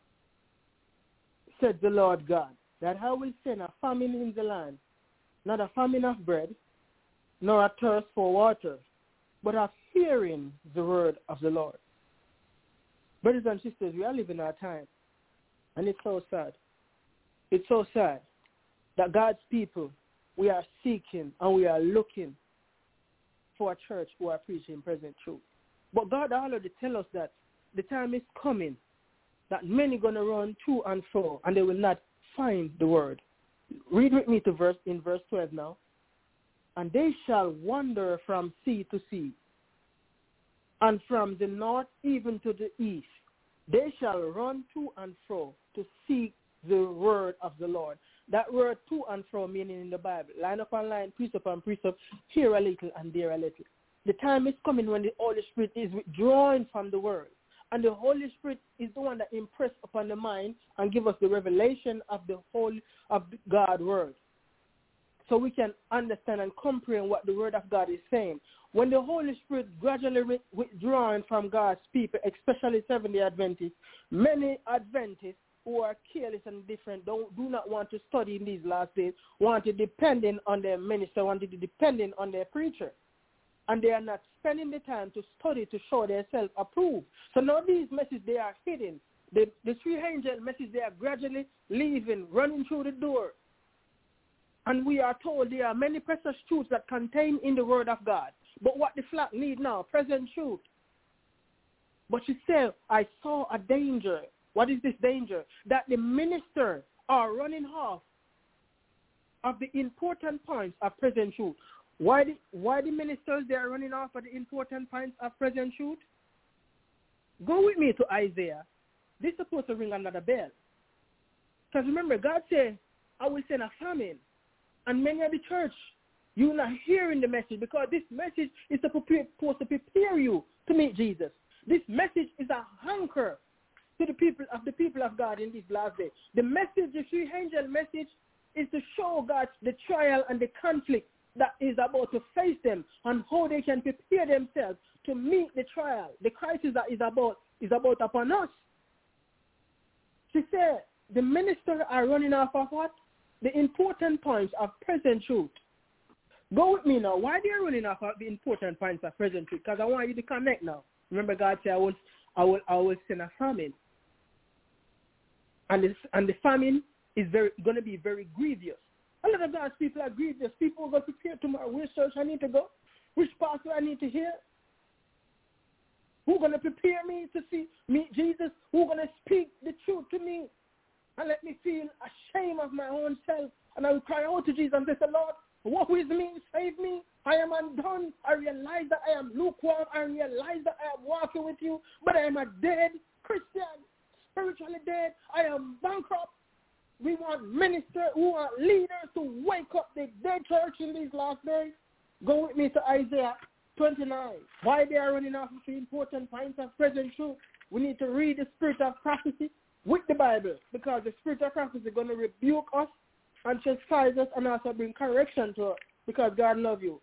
said the Lord God, that I will send a famine in the land, not a famine of bread, nor a thirst for water, but of hearing the word of the Lord. Brothers and sisters, we are living our time, and it's so sad. It's so sad that God's people, we are seeking and we are looking for a church who are preaching present truth. But God already tell us that the time is coming that many going to run to and fro and they will not find the word. Read with me in verse 12 now. And they shall wander from sea to sea, and from the north even to the east. They shall run to and fro to seek the word of the Lord. That word to and fro meaning in the Bible, line upon line, precept upon precept, here a little and there a little. The time is coming when the Holy Spirit is withdrawing from the world. And the Holy Spirit is the one that impressed upon the mind and give us the revelation of the whole of God's word. So we can understand and comprehend what the word of God is saying. When the Holy Spirit gradually withdrawing from God's people, especially Seventh-day Adventists, many Adventists who are careless and different do not want to study in these last days, want to depend on their minister, want to depend on their preacher. And they are not spending the time to study to show themselves approved. So now these messages, they are hidden. The three angel message, they are gradually leaving, running through the door. And we are told there are many precious truths that contain in the word of God. But what the flock need now, present truth. But she said, I saw a danger. What is this danger? That the minister are running off of the important points of present truth. Why the ministers, they are running off of the important points of present truth? Go with me to Isaiah. This is supposed to ring another bell. Because remember, God said, I will send a famine. And many of the church, you're not hearing the message because this message is supposed to prepare you to meet Jesus. This message is a anchor to the people of God in this last day. The message, the three angel message, is to show God the trial and the conflict that is about to face them and how they can prepare themselves to meet the trial, the crisis that is about upon us. She said, the ministers are running off of what? The important points of present truth. Go with me now. Why they are running off of the important points of present truth? Because I want you to connect now. Remember, God said, I will send a famine. And the famine is going to be very grievous. A lot of God's people are grievous. People are going to prepare tomorrow. Which church I need to go? Which pastor I need to hear? Who's going to prepare me to meet Jesus? Who's going to speak the truth to me? And let me feel ashamed of my own self. And I will cry out to Jesus and say, Lord, woe is me, save me. I am undone. I realize that I am lukewarm. I realize that I am walking with you, but I am a dead Christian, spiritually dead. I am bankrupt. We want ministers, we want leaders to wake up the dead church in these last days. Go with me to Isaiah 29. Why they are running off of the important points of present truth? We need to read the spirit of prophecy with the Bible, because the spirit of prophecy is going to rebuke us and chastise us and also bring correction to us, because God loves you.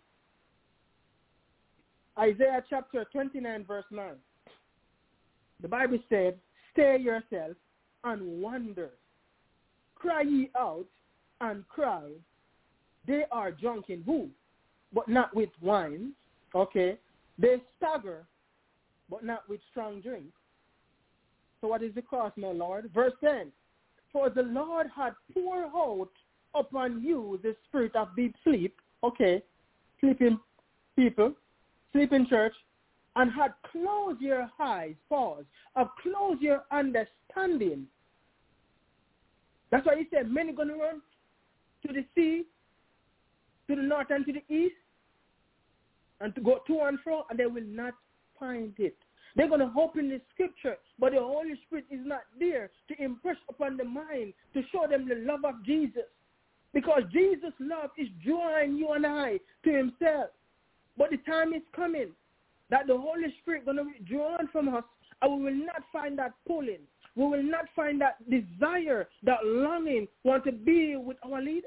Isaiah chapter 29 verse 9. The Bible said, stay yourself and wonder. Cry ye out and cry. They are drunk in booze, but not with wine. Okay. They stagger, but not with strong drink. So what is the cause, my Lord? Verse 10. For the Lord had poured out upon you the spirit of deep sleep. Okay. Sleeping people. Sleeping church. And had closed your eyes. Pause. Have closed your understanding. That's why he said many going to run to the sea, to the north and to the east, and to go to and fro, and they will not find it. They're going to open the scripture, but the Holy Spirit is not there to impress upon the mind, to show them the love of Jesus. Because Jesus' love is drawing you and I to himself. But the time is coming that the Holy Spirit is going to be drawn from us, and we will not find that pulling. We will not find that desire, that longing, want to be with our leader.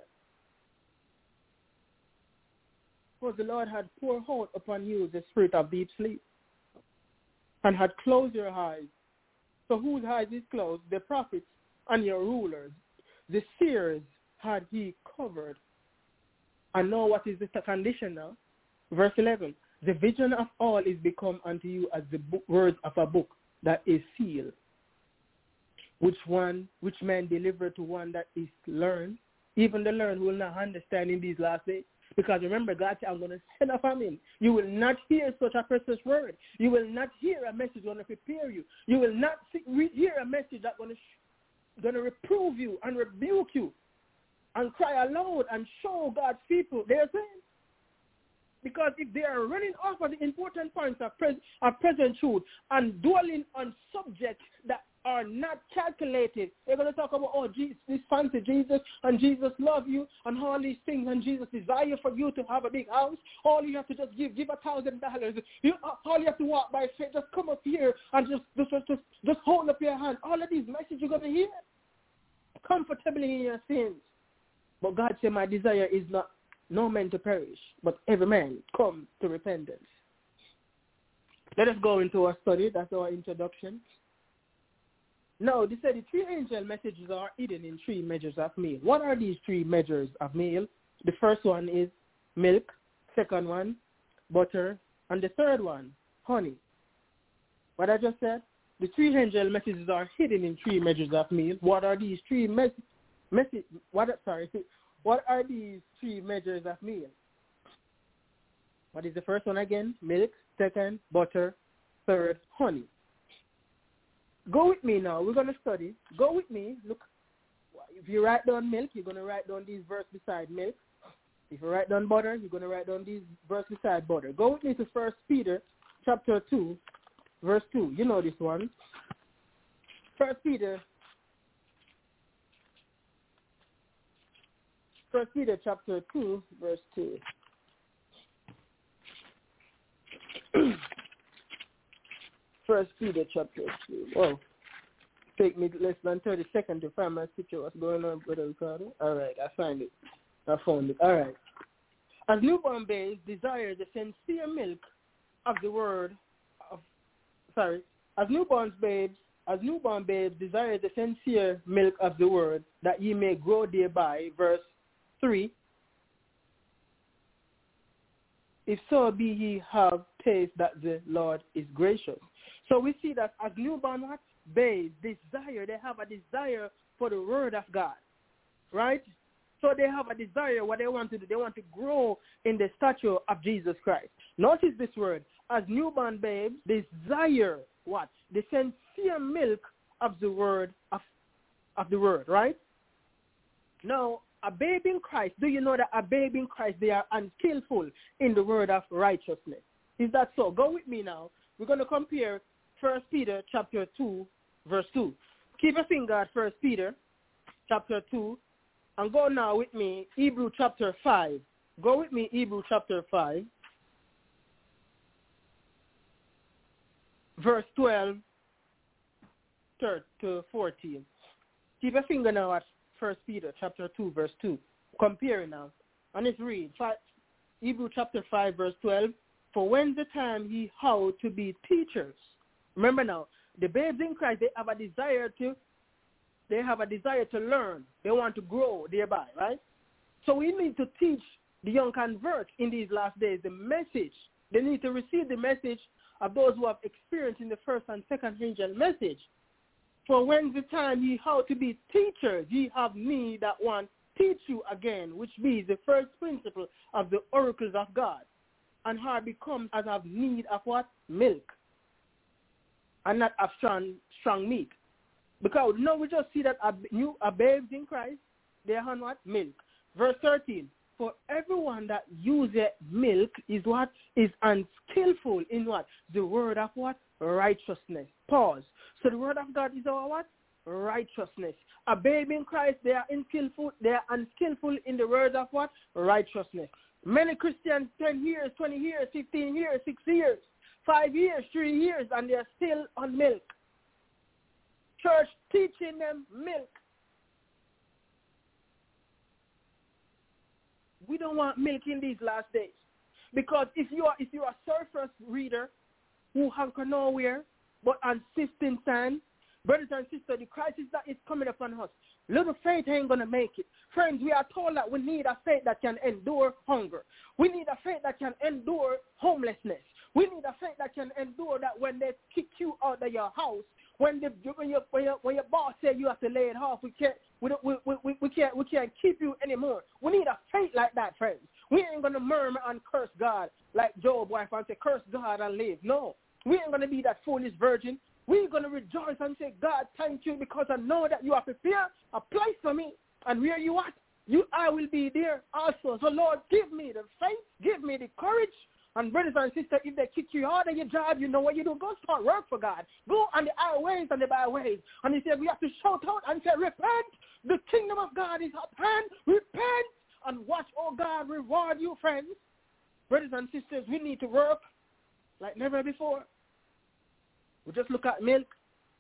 For the Lord had poured out upon you the spirit of deep sleep, and had closed your eyes. So whose eyes is closed? The prophets and your rulers. The seers had he covered. And now what is the condition now? Verse 11. The vision of all is become unto you as the words of a book that is sealed. Which man deliver to one that is learned, even the learned will not understand in these last days. Because remember, God said, I'm going to send a famine. You will not hear such a precious word. You will not hear a message going to prepare you. You will not hear a message that's going to reprove you and rebuke you and cry aloud and show God's people their sin. Because if they are running off of the important points of present truth and dwelling on subjects that are not calculated, they're going to talk about, oh, Jesus, this fancy Jesus, and Jesus love you, and all these things, and Jesus desire for you to have a big house. All you have to just give $1,000. All you have to walk by faith, just come up here and just hold up your hand. All of these messages you're going to hear comfortably in your sins. But God said, my desire is not no man to perish, but every man come to repentance. Let us go into our study. That's our introduction. Now, they said the three angel messages are hidden in three measures of meal. What are these three measures of meal? The first one is milk, second one, butter, and the third one, honey. What I just said? the 3 angel messages are hidden in 3 measures of meal. What are these 3 What are these 3 measures of meal? What is the first one again? Milk. Second, butter. Third, honey. Go with me now. We're going to study. Go with me. Look, if you write down milk, you're going to write down these verses beside milk. If you write down butter, you're going to write down these verses beside butter. Go with me to 1 Peter chapter 2, verse 2. You know this one. 1 Peter chapter 2, verse 2. First Peter chapter 2. Oh, take me less than 30 seconds to find my picture. What's going on, Brother Ricardo? All right, I found it. All right. As newborn babes desire the sincere milk of the word of, as newborn babes desire the sincere milk of the word, that ye may grow thereby. Verse 3. If so be ye have taste that the Lord is gracious. So we see that as newborn babes they have a desire for the word of God, right? So they have a desire, what they want to do, they want to grow in the stature of Jesus Christ. Notice this word, as newborn babes desire what? The sincere milk of the word of the word, right? Now, a babe in Christ, do you know that a babe in Christ, they are unskillful in the word of righteousness? Is that so? Go with me now. We're going to compare 1 Peter chapter 2, verse 2. Keep a finger at 1 Peter chapter 2, and go now with me, Hebrew chapter 5. Go with me, Hebrew chapter 5, verse 12 to 14. Keep a finger now at 1 Peter chapter 2, verse 2. Compare now. And let's read. Hebrew chapter 5, verse 12. For when the time ye how to be teachers. Remember now, the babes in Christ, they have a desire to learn. They want to grow thereby, right? So we need to teach the young converts in these last days the message. They need to receive the message of those who have experienced in the first and second angel message. For when the time ye how to be teachers, ye have need that one teach you again, which be the first principle of the oracles of God, and hard becomes as have need of what? Milk, and not of strong meat. Because now we just see that a babes in Christ, they are on what? Milk. Verse 13, for everyone that useth milk is what? Is unskillful in what? The word of what? Righteousness. Pause. So the word of God is our what? Righteousness. A babe in Christ, they are unskillful in the word of what? Righteousness. Many Christians, 10 years, 20 years, 15 years, 6 years, 5 years, 3 years, and they are still on milk. Church teaching them milk. We don't want milk in these last days. Because if you are a surface reader who hunker nowhere but on sifting sand, brothers and sisters, the crisis that is coming upon us, little faith ain't going to make it. Friends, we are told that we need a faith that can endure hunger. We need a faith that can endure homelessness. We need a faith that can endure that when they kick you out of your house, when your boss says you have to lay it off, we can't keep you anymore. We need a faith like that, friends. We ain't going to murmur and curse God like Job's wife and say, curse God and live. No, we ain't going to be that foolish virgin. We're going to rejoice and say, God, thank you, because I know that you have prepared a place for me. And where you at, I will be there also. So, Lord, give me the faith, give me the courage. And brothers and sisters, if they kick you out of your job, you know what you do. Go start work for God. Go on the highways and the byways. And he said, we have to shout out and say, repent. The kingdom of God is at hand. Repent and watch, oh God, reward you, friends. Brothers and sisters, we need to work like never before. We just look at milk.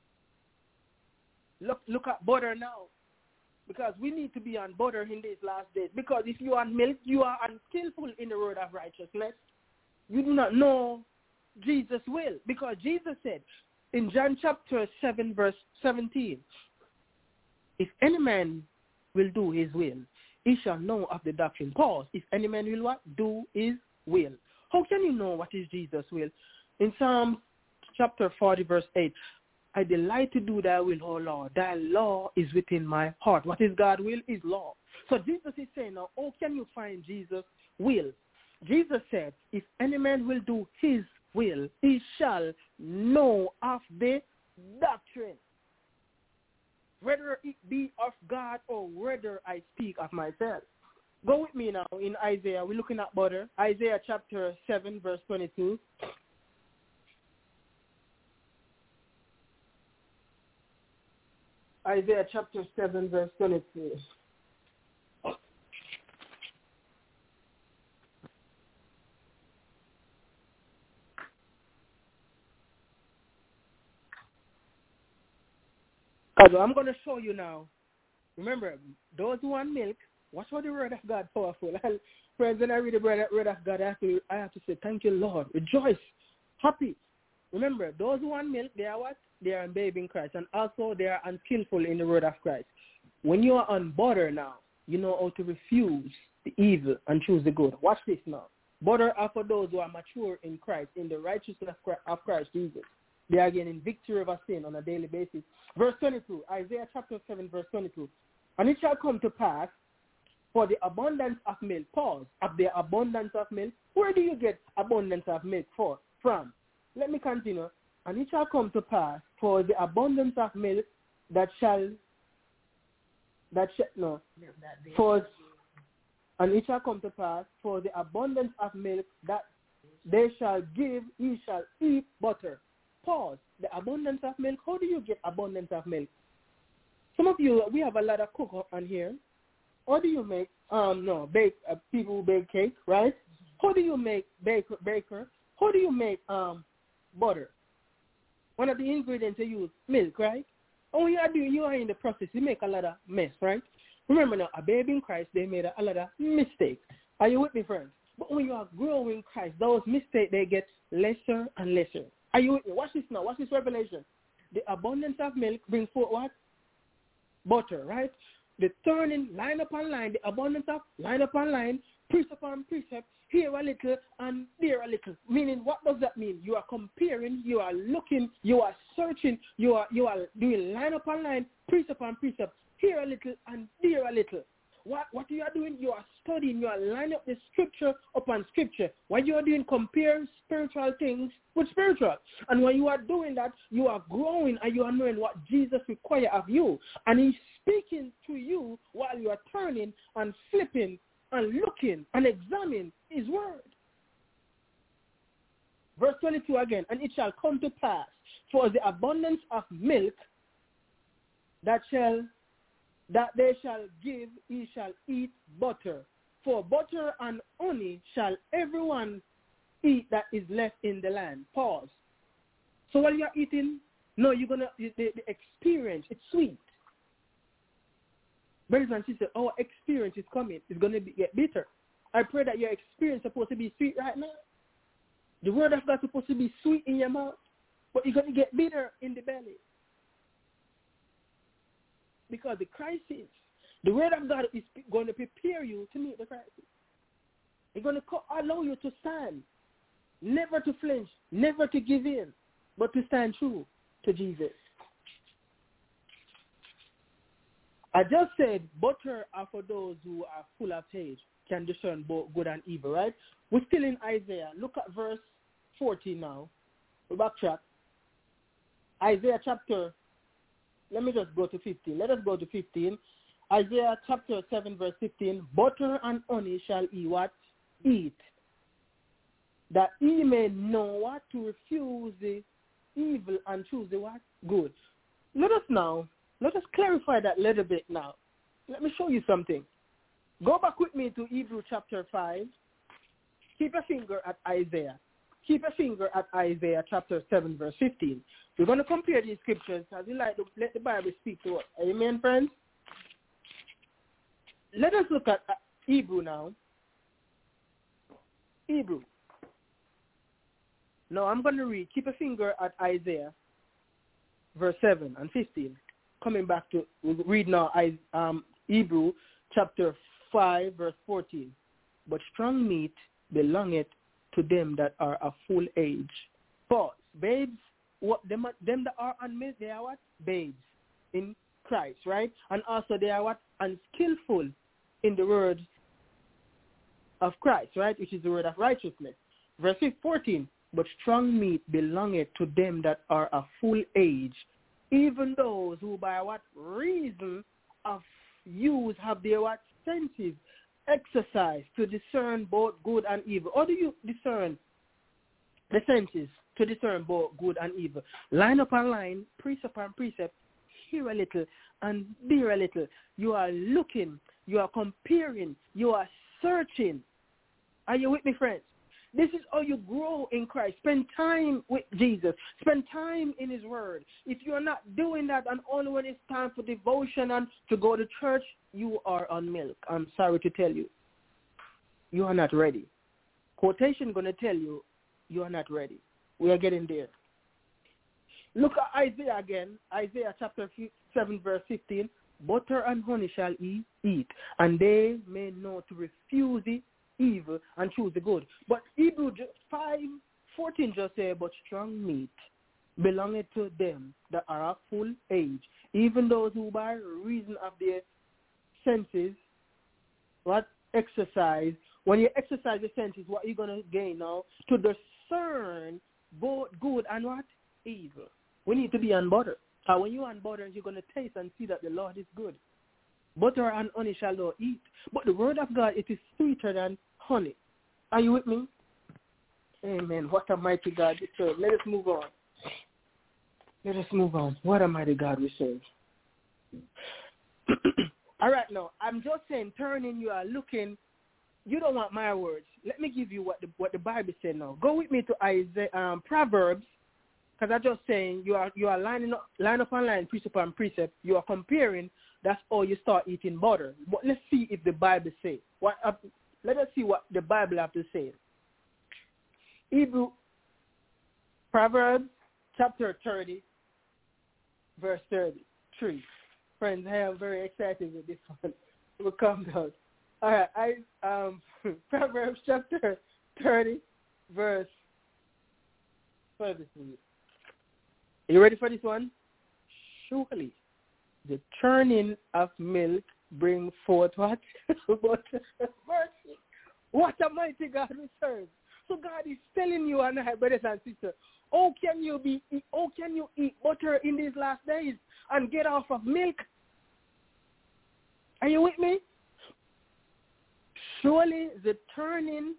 Look at butter now. Because we need to be on butter in these last days. Because if you are on milk, you are unskillful in the word of righteousness. You do not know Jesus' will. Because Jesus said in John chapter 7, verse 17, if any man will do his will, he shall know of the doctrine. Pause. If any man will what? Do his will. How can you know what is Jesus' will? In Psalm chapter 40, verse 8, I delight to do thy will, O Lord. Thy law is within my heart. What is God's will? Is law. So Jesus is saying now, how can you find Jesus' will? Jesus said, if any man will do his will, he shall know of the doctrine, whether it be of God or whether I speak of myself. Go with me now in Isaiah. We're looking at butter. Isaiah chapter 7, verse 22. Isaiah chapter 7, verse 22. So I'm going to show you now. Remember, those who want milk, watch what the word of God powerful. Friends, when I read the word of God, I have to say, thank you, Lord. Rejoice. Happy. Remember, those who want milk, they are what? They are baby in Christ. And also, they are unskillful in the word of Christ. When you are on butter now, you know how to refuse the evil and choose the good. Watch this now. Butter are for those who are mature in Christ, in the righteousness of Christ Jesus. They are gaining victory over sin on a daily basis. Verse 22, Isaiah chapter 7, verse 22. And it shall come to pass, for the abundance of milk, pause, of the abundance of milk. Where do you get abundance of milk from? Let me continue. And it shall come to pass, for the abundance of milk and it shall come to pass, for the abundance of milk that they shall give, ye shall eat butter. Pause. The abundance of milk. How do you get abundance of milk? Some of you, we have a lot of cook on here. How do you make, people who bake cake, right? How do you make baker? How do you make butter? One of the ingredients you use, milk, right? And when you are in the process, you make a lot of mess, right? Remember now, a baby in Christ, they made a lot of mistakes. Are you with me, friends? But when you are growing in Christ, those mistakes, they get lesser and lesser. Are you with me? Watch this now. Watch this revelation. The abundance of milk brings forth what? Butter, right? The turning line upon line, the abundance of line upon line, precept upon precept, here a little and there a little. Meaning, what does that mean? You are comparing, you are looking, you are searching, you are doing line upon line, precept upon precept, here a little and there a little. What you are doing, you are studying, you are lining up the scripture upon scripture. What you are doing, compare spiritual things with spiritual. And when you are doing that, you are growing and you are knowing what Jesus requires of you. And he's speaking to you while you are turning and flipping and looking and examining his word. Verse 22 again, and it shall come to pass, for the abundance of milk that they shall give, ye shall eat butter. For butter and honey shall everyone eat that is left in the land. Pause. So while you're eating, no, you're going to, the experience, it's sweet. Brothers and sisters, our experience is coming. It's going to get bitter. I pray that your experience is supposed to be sweet right now. The word of God is supposed to be sweet in your mouth, but you're going to get bitter in the belly. Because the crisis, the word of God is going to prepare you to meet the crisis. It's going to allow you to stand, never to flinch, never to give in, but to stand true to Jesus. I just said butter are for those who are full of age, can discern both good and evil, right? We're still in Isaiah. Look at verse 14 now. We backtrack. Isaiah chapter, let me just go to 15. Let us go to 15. Isaiah chapter 7 verse 15. Butter and honey shall he what? Eat. That he may know what? To refuse the evil and choose the what? Good. Let us clarify that a little bit now. Let me show you something. Go back with me to Hebrews chapter 5. Keep a finger at Isaiah. Keep a finger at Isaiah chapter 7 verse 15. We're going to compare these scriptures as we like to let the Bible speak to us. Amen, friends? Let us look at Hebrew now. Hebrew. Now I'm going to read. Keep a finger at Isaiah verse 7 and 15. Coming back to, we'll read now Hebrew chapter 5 verse 14. But strong meat belongeth to them that are of full age. Pause. Babes them that are on milk, they are what? Babes in Christ, right? And also they are what? Unskillful in the word of Christ, right? Which is the word of righteousness. Verse 14, but strong meat belongeth to them that are of full age, even those who by what reason of use have their what? Senses exercised to discern both good and evil. How do you discern the senses to discern both good and evil? Line upon line, precept upon precept, here a little and there a little. You are looking, you are comparing, you are searching. Are you with me, friends? This is how you grow in Christ. Spend time with Jesus. Spend time in his word. If you are not doing that and only when it's time for devotion and to go to church, you are on milk. I'm sorry to tell you. You are not ready. Quotation going to tell you, you are not ready. We are getting there. Look at Isaiah again. Isaiah chapter 7 verse 15. Butter and honey shall eat, and they may know to refuse the evil and choose the good. But Hebrews 5:14 just say, but strong meat belongeth to them that are of full age, even those who by reason of their senses, what exercise. When you exercise the senses, what are you going to gain now? To discern both good and what? Evil. We need to be on butter. And when you're on butter, you're going to taste and see that the Lord is good. Butter and honey shall thou eat. But the word of God, it is sweeter than honey. Are you with me? Amen. What a mighty God we serve. Let us move on. Let us move on. What a mighty God we serve. All right, now, I'm just saying, turning, you are looking. You don't want my words. Let me give you what the Bible said now. Go with me to Isaiah, Proverbs, because I'm just saying you are line upon line, precept upon precept. You are comparing. That's how you start eating butter. But let's see if the Bible says. Let us see what the Bible have to say. Proverbs chapter 30, verse 33. Friends, I am very excited with this one. We'll come down. All right, Proverbs chapter 30, verse 33. Are you ready for this one? Surely the churning of milk bring forth what? Mercy. What a mighty God we serve. So God is telling you and I, brothers and sisters, how can you eat butter in these last days and get off of milk? Are you with me? Surely the churning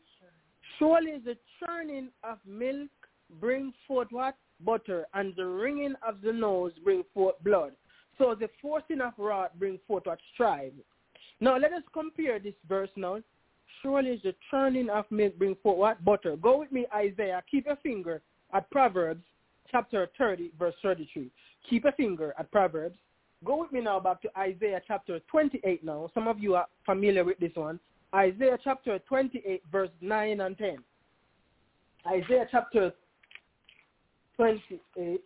of milk bring forth what? Butter, and the wringing of the nose bring forth blood. So the forcing of rod bring forth what? Strife. Now let us compare this verse now. Surely the churning of milk bring forth what? Butter. Go with me, Isaiah. Keep a finger at Proverbs chapter 30, verse 33. Keep a finger at Proverbs. Go with me now back to Isaiah chapter 28 now. Some of you are familiar with this one. Isaiah chapter 28, verse 9 and 10. Isaiah chapter 28.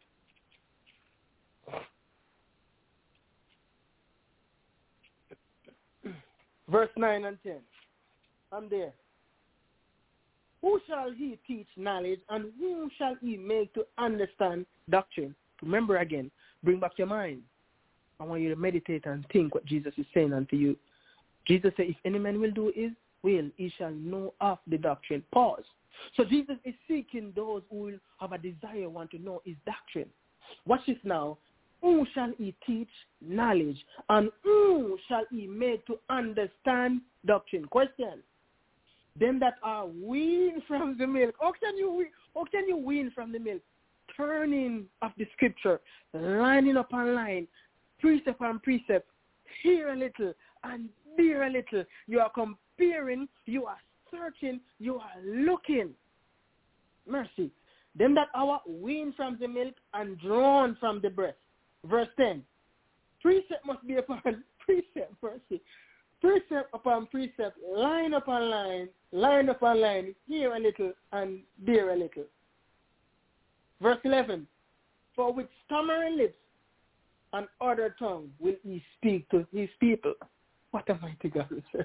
Verse 9 and 10. I'm there. Who shall he teach knowledge, and whom shall he make to understand doctrine? Remember again, bring back your mind. I want you to meditate and think what Jesus is saying unto you. Jesus said, if any man will do his will, he shall know of the doctrine. Pause. So Jesus is seeking those who will have a desire, want to know his doctrine. Watch this now. Who shall he teach knowledge, and who shall he make to understand doctrine? Question. Them that are weaned from the milk. How can you wean from the milk? Turning of the scripture, lining upon line, precept upon precept, here a little and there a little. You are comparing, you are searching, you are looking. Mercy. Them that are weaned from the milk and drawn from the breast. Verse 10. Precept must be upon precept, mercy. Precept upon precept, line upon line, here a little and there a little. Verse 11. For with stammering lips and other tongue will he speak to his people. What a mighty God we serve.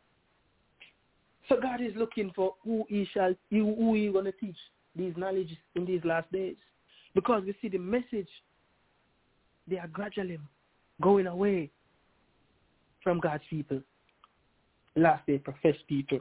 So God is looking for who he going to teach these knowledge in these last days. Because we see the message, they are gradually going away from God's people. Last day, professed people.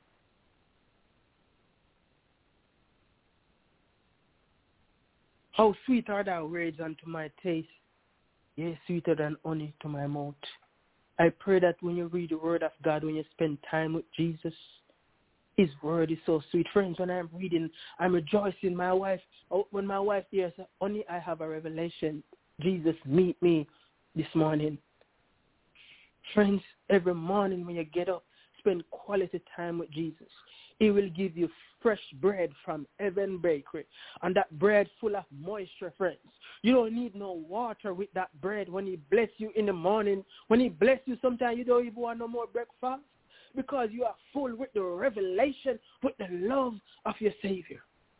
How sweet are thy words unto my taste, yea, sweeter than honey to my mouth. I pray that when you read the word of God, when you spend time with Jesus, his word is so sweet. Friends, when I'm reading, I'm rejoicing. When my wife hears, honey, I have a revelation. Jesus, meet me this morning. Friends, every morning when you get up, spend quality time with Jesus. He will give you fresh bread from Heaven Bakery. And that bread full of moisture, friends. You don't need no water with that bread when he bless you in the morning. When he bless you, sometimes you don't even want no more breakfast because you are full with the revelation, with the love of your Savior.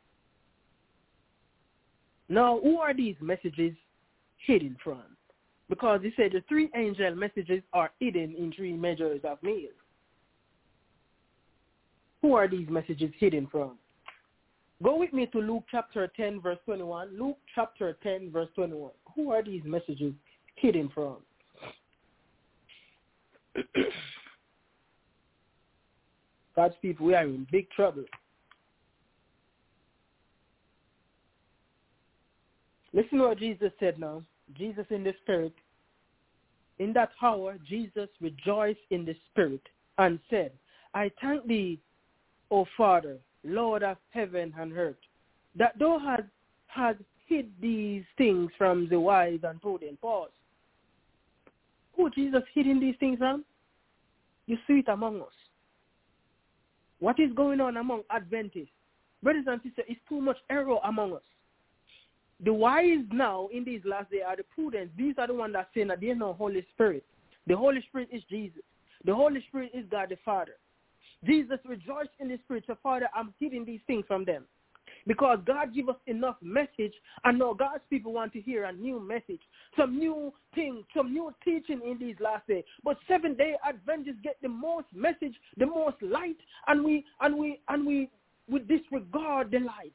Now, who are these messages hidden from? Because he said the 3 angel messages are hidden in 3 measures of meal. Who are these messages hidden from? Go with me to Luke chapter 10, verse 21. Luke chapter 10, verse 21. Who are these messages hidden from? God's people, we are in big trouble. Listen to what Jesus said now. Jesus in the Spirit. In that hour, Jesus rejoiced in the Spirit and said, I thank thee, O Father, Lord of heaven and earth, that thou hast hid these things from the wise and prudent. Pause. Who Jesus hidden these things from? You see it among us. What is going on among Adventists? Brothers and sisters, it's too much error among us. The wise now in these last days are the prudent. These are the ones that say that there is no Holy Spirit. The Holy Spirit is Jesus. The Holy Spirit is God the Father. Jesus rejoiced in the Spirit. So, Father, I'm hiding these things from them. Because God give us enough message, and now God's people want to hear a new message, some new thing, some new teaching in these last days. But Seventh-day Adventists get the most message, the most light, and we disregard the light.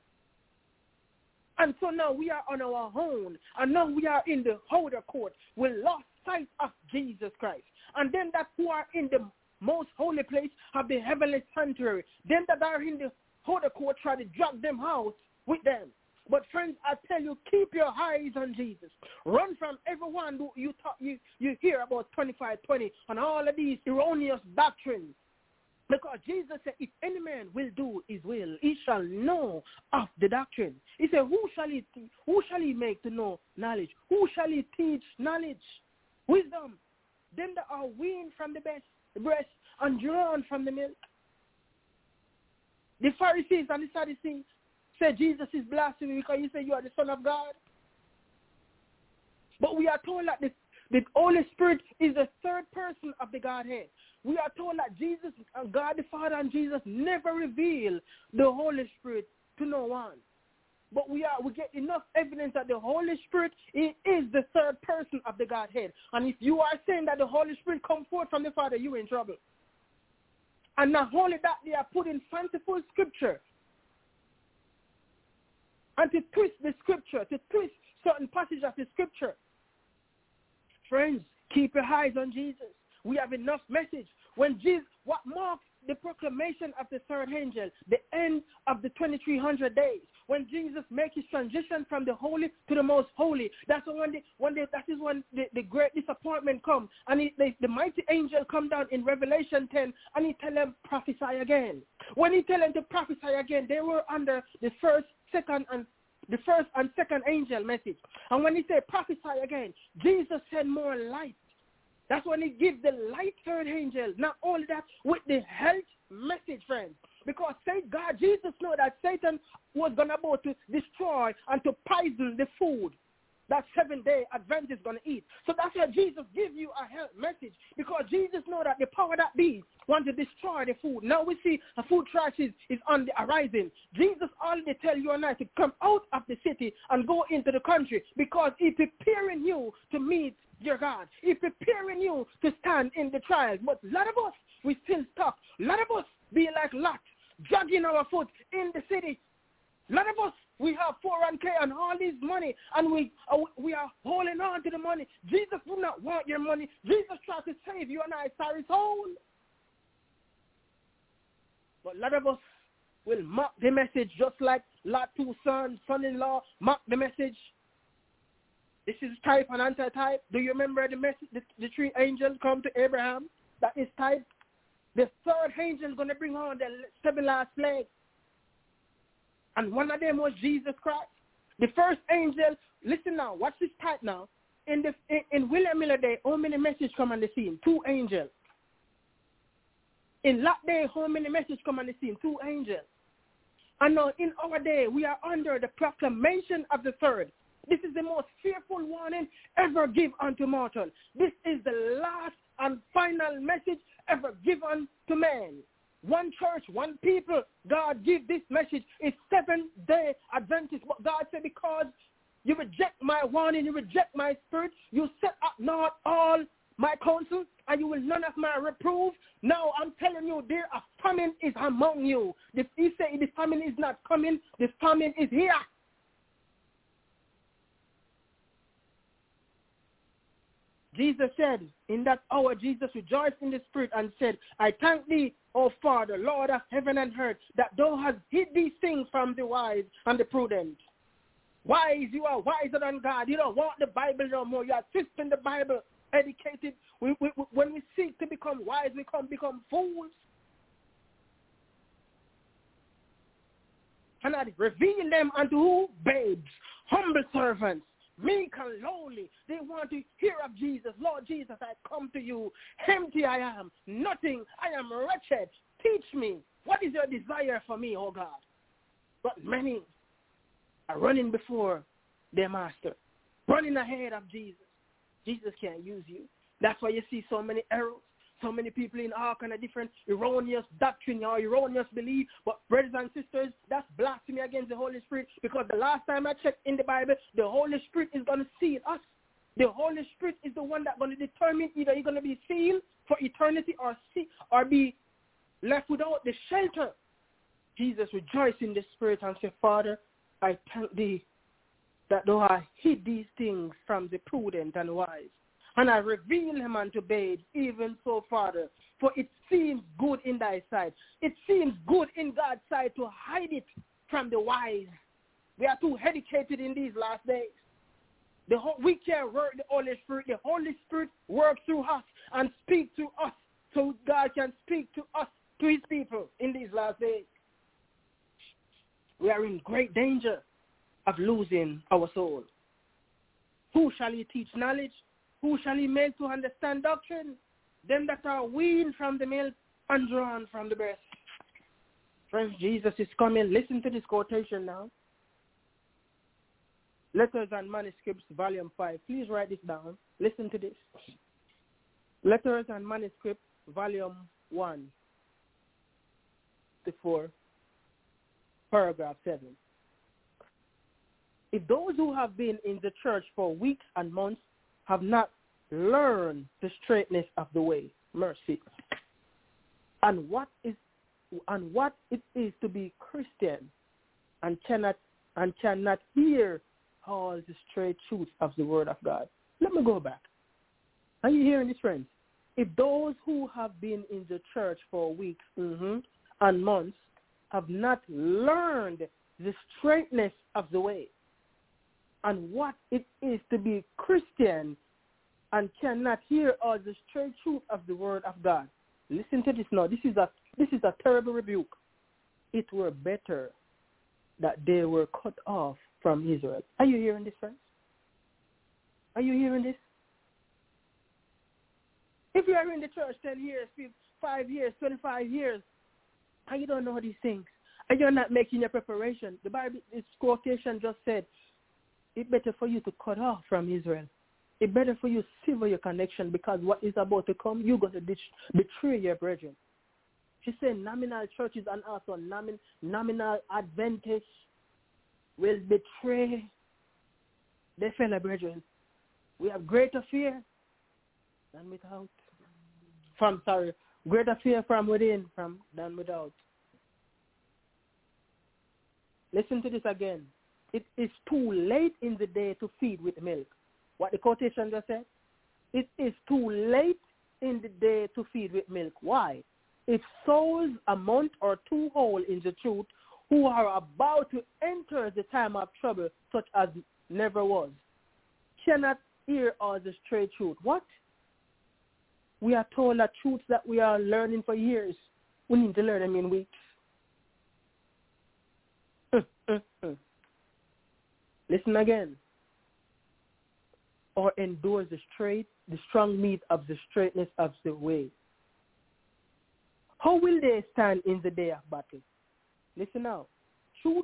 And so now we are on our own, and now we are in the outer court. We lost sight of Jesus Christ. And then that who are in the most holy place of the heavenly sanctuary, them that are in the outer court try to drag them out with them. But friends, I tell you, keep your eyes on Jesus. Run from everyone who you hear about 25-20 and all of these erroneous doctrines. Because Jesus said, if any man will do his will, he shall know of the doctrine. He said, who shall he make to know knowledge? Who shall he teach knowledge? Wisdom. Them that are weaned from the breast and drawn from the milk. The Pharisees and the Sadducees said Jesus is blasphemy because he said you are the Son of God. But we are told that the Holy Spirit is the third person of the Godhead. We are told that Jesus, God the Father and Jesus never reveal the Holy Spirit to no one. But we get enough evidence that the Holy Spirit is the third person of the Godhead. And if you are saying that the Holy Spirit comes forth from the Father, you're in trouble. And not only that, they are putting fanciful scripture and to twist the scripture, to twist certain passages of the scripture. Friends, keep your eyes on Jesus. We have enough message. When Jesus, what marks the proclamation of the third angel, the end of the 2300 days, when Jesus makes his transition from the holy to the most holy, that's when the great disappointment comes. And the mighty angel come down in Revelation 10, and he tell them prophesy again. When he tell them to prophesy again, they were under the first and second angel message. And when he said prophesy again, Jesus said more light. That's when he gives the light third angel. Not only that, with the health message, friends. Because Jesus knew that Satan was going to destroy and to poison the food that Seventh-day Adventist is going to eat. So that's why Jesus gives you a health message. Because Jesus knew that the power that be want to destroy the food. Now we see a food crisis is on the horizon. Jesus already tell you and I to come out of the city and go into the country because he's preparing you to meet your God. He's preparing you to stand in the trials. But a lot of us, we still stuck. A lot of us be like Lot, dragging our foot in the city. A lot of us We have 401k and all this money, and we are holding on to the money. Jesus do not want your money. Jesus tries to save you and I, sorry soul. But a lot of us will mock the message just like Lot 2 son-in-law mock the message. This is type and anti-type. Do you remember the message? The 3 angels come to Abraham. That is type. The 3rd angel is going to bring on the 7 last plagues. And one of them was Jesus Christ. The first angel, listen now, watch this type now. In William Miller Day, how many messages come on the scene? 2 angels. In Lot Day, how many messages come on the scene? 2 angels. And now in our day, we are under the proclamation of the 3rd. This is the most fearful warning ever given unto mortal. This is the last and final message ever given to man. One church, one people, God give this message. It's 7-day Adventist. But God said, because you reject my warning, you reject my spirit, you set up not all my counsel, and you will none of my reproof. Now I'm telling you, there a famine is among you. If he say the famine is not coming, the famine is here. Jesus said, in that hour, Jesus rejoiced in the spirit and said, I thank thee, O Father, Lord of heaven and earth, that thou hast hid these things from the wise and the prudent. Wise, you are wiser than God. You don't want the Bible no more. You are twisting the Bible, educated. When we seek to become wise, we become fools. And I reveal them unto who? Babes, humble servants. Meek and lowly. They want to hear of Jesus. Lord Jesus, I come to you. Empty I am. Nothing. I am wretched. Teach me. What is your desire for me, oh God? But many are running before their master. Running ahead of Jesus. Jesus can't use you. That's why you see so many errors. So many people in all kind of different erroneous doctrine or erroneous belief. But brothers and sisters, that's blasphemy against the Holy Spirit, because the last time I checked in the Bible, the Holy Spirit is going to seal us. The Holy Spirit is the one that's going to determine either you're going to be sealed for eternity or be left without the shelter. Jesus rejoiced in the Spirit and said, Father, I thank thee that thou hast hid these things from the prudent and wise. And I reveal him unto babes, even so, Father, for it seems good in thy sight. It seems good in God's sight to hide it from the wise. We are too educated in these last days. We can't work the Holy Spirit. The Holy Spirit works through us and speaks to us, so God can speak to us, to his people in these last days. We are in great danger of losing our soul. Who shall he teach knowledge? Who shall he make to understand doctrine? Them that are weaned from the milk and drawn from the breast. Friends, Jesus is coming. Listen to this quotation now. Letters and Manuscripts, Volume 5. Please write this down. Listen to this. Letters and Manuscripts, Volume 1 to 4, Paragraph 7. If those who have been in the church for weeks and months have not learned the straightness of the way, mercy, and what it is to be Christian, and cannot hear all the straight truth of the Word of God. Let me go back. Are you hearing this, friends? If those who have been in the church for weeks and months have not learned the straightness of the way, and what it is to be Christian, and cannot hear all the straight truth of the Word of God. Listen to this now. This is a terrible rebuke. It were better that they were cut off from Israel. Are you hearing this, friends? Are you hearing this? If you are in the church 10 years, 5 years, 25 years, and you don't know these things, and you're not making your preparation, the Bible, this quotation just said, it's better for you to cut off from Israel. It's better for you to sever your connection, because what is about to come, you're going to betray your brethren. She said nominal churches and also nominal Adventists will betray their fellow brethren. We have greater fear than without. Greater fear from within than without. Listen to this again. it is too late in the day to feed with milk. What the quotation just said? It is too late in the day to feed with milk. Why? If souls a month or two old in the truth who are about to enter the time of trouble such as never was, cannot hear all the straight truth. What? We are told that truths that we are learning for years, we need to learn them in weeks. Listen again. Or endure the strong meat of the straightness of the way. How will they stand in the day of battle? Listen now. Truth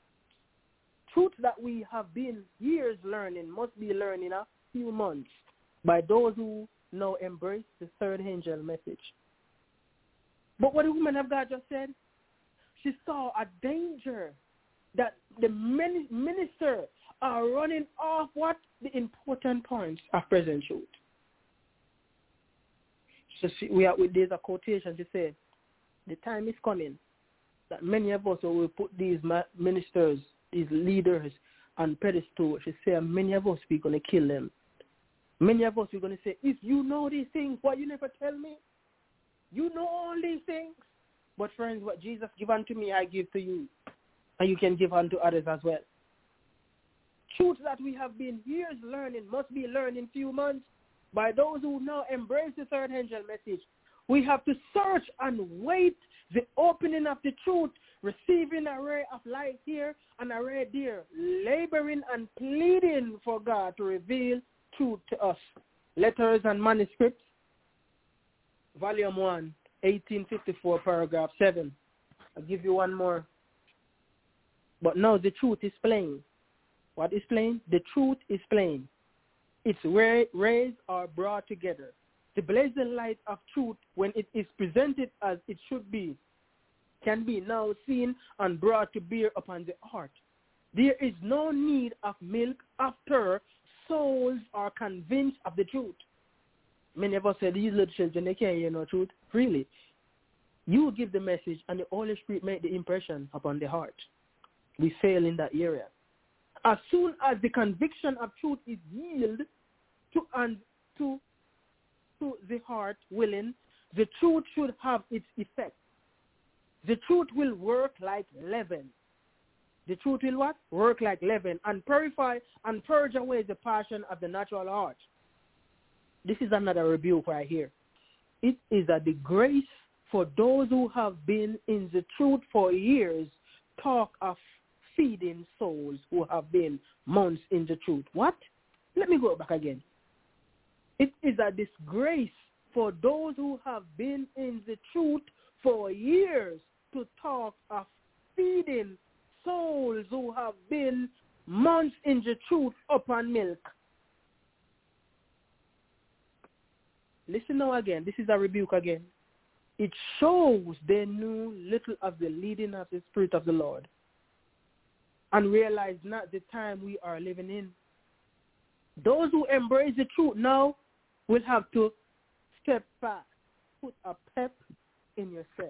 that we have been years learning must be learned in a few months by those who now embrace the third angel message. But what the woman of God just said, she saw a danger that the minister are running off what? The important points of present truth. So there's a quotation, she said, the time is coming that many of us will put these ministers, these leaders on pedestal. She said, many of us, we're going to kill them. Many of us, we're going to say, if you know these things, why you never tell me? You know all these things. But friends, what Jesus give unto me, I give to you. And you can give unto others as well. Truth that we have been years learning must be learned in few months by those who now embrace the third angel message. We have to search and wait the opening of the truth, receiving a ray of light here and a ray there, laboring and pleading for God to reveal truth to us. Letters and Manuscripts, Volume 1, 1854, paragraph 7. I'll give you one more. But now the truth is plain. What is plain? The truth is plain. Its rays are brought together. The blazing light of truth, when it is presented as it should be, can be now seen and brought to bear upon the heart. There is no need of milk after souls are convinced of the truth. Many of us say these little children, they can't hear no truth. Really. You give the message and the Holy Spirit make the impression upon the heart. We fail in that area. As soon as the conviction of truth is yielded to the heart willing, the truth should have its effect. The truth will work like leaven. The truth will what? Work like leaven and purify and purge away the passion of the natural heart. This is another rebuke right here. It is a disgrace for those who have been in the truth for years talk of feeding souls who have been months in the truth. What? Let me go back again. It is a disgrace for those who have been in the truth for years to talk of feeding souls who have been months in the truth upon milk. Listen now again. This is a rebuke again. It shows they knew little of the leading of the Spirit of the Lord and realize not the time we are living in. Those who embrace the truth now will have to step back, put a pep in your step.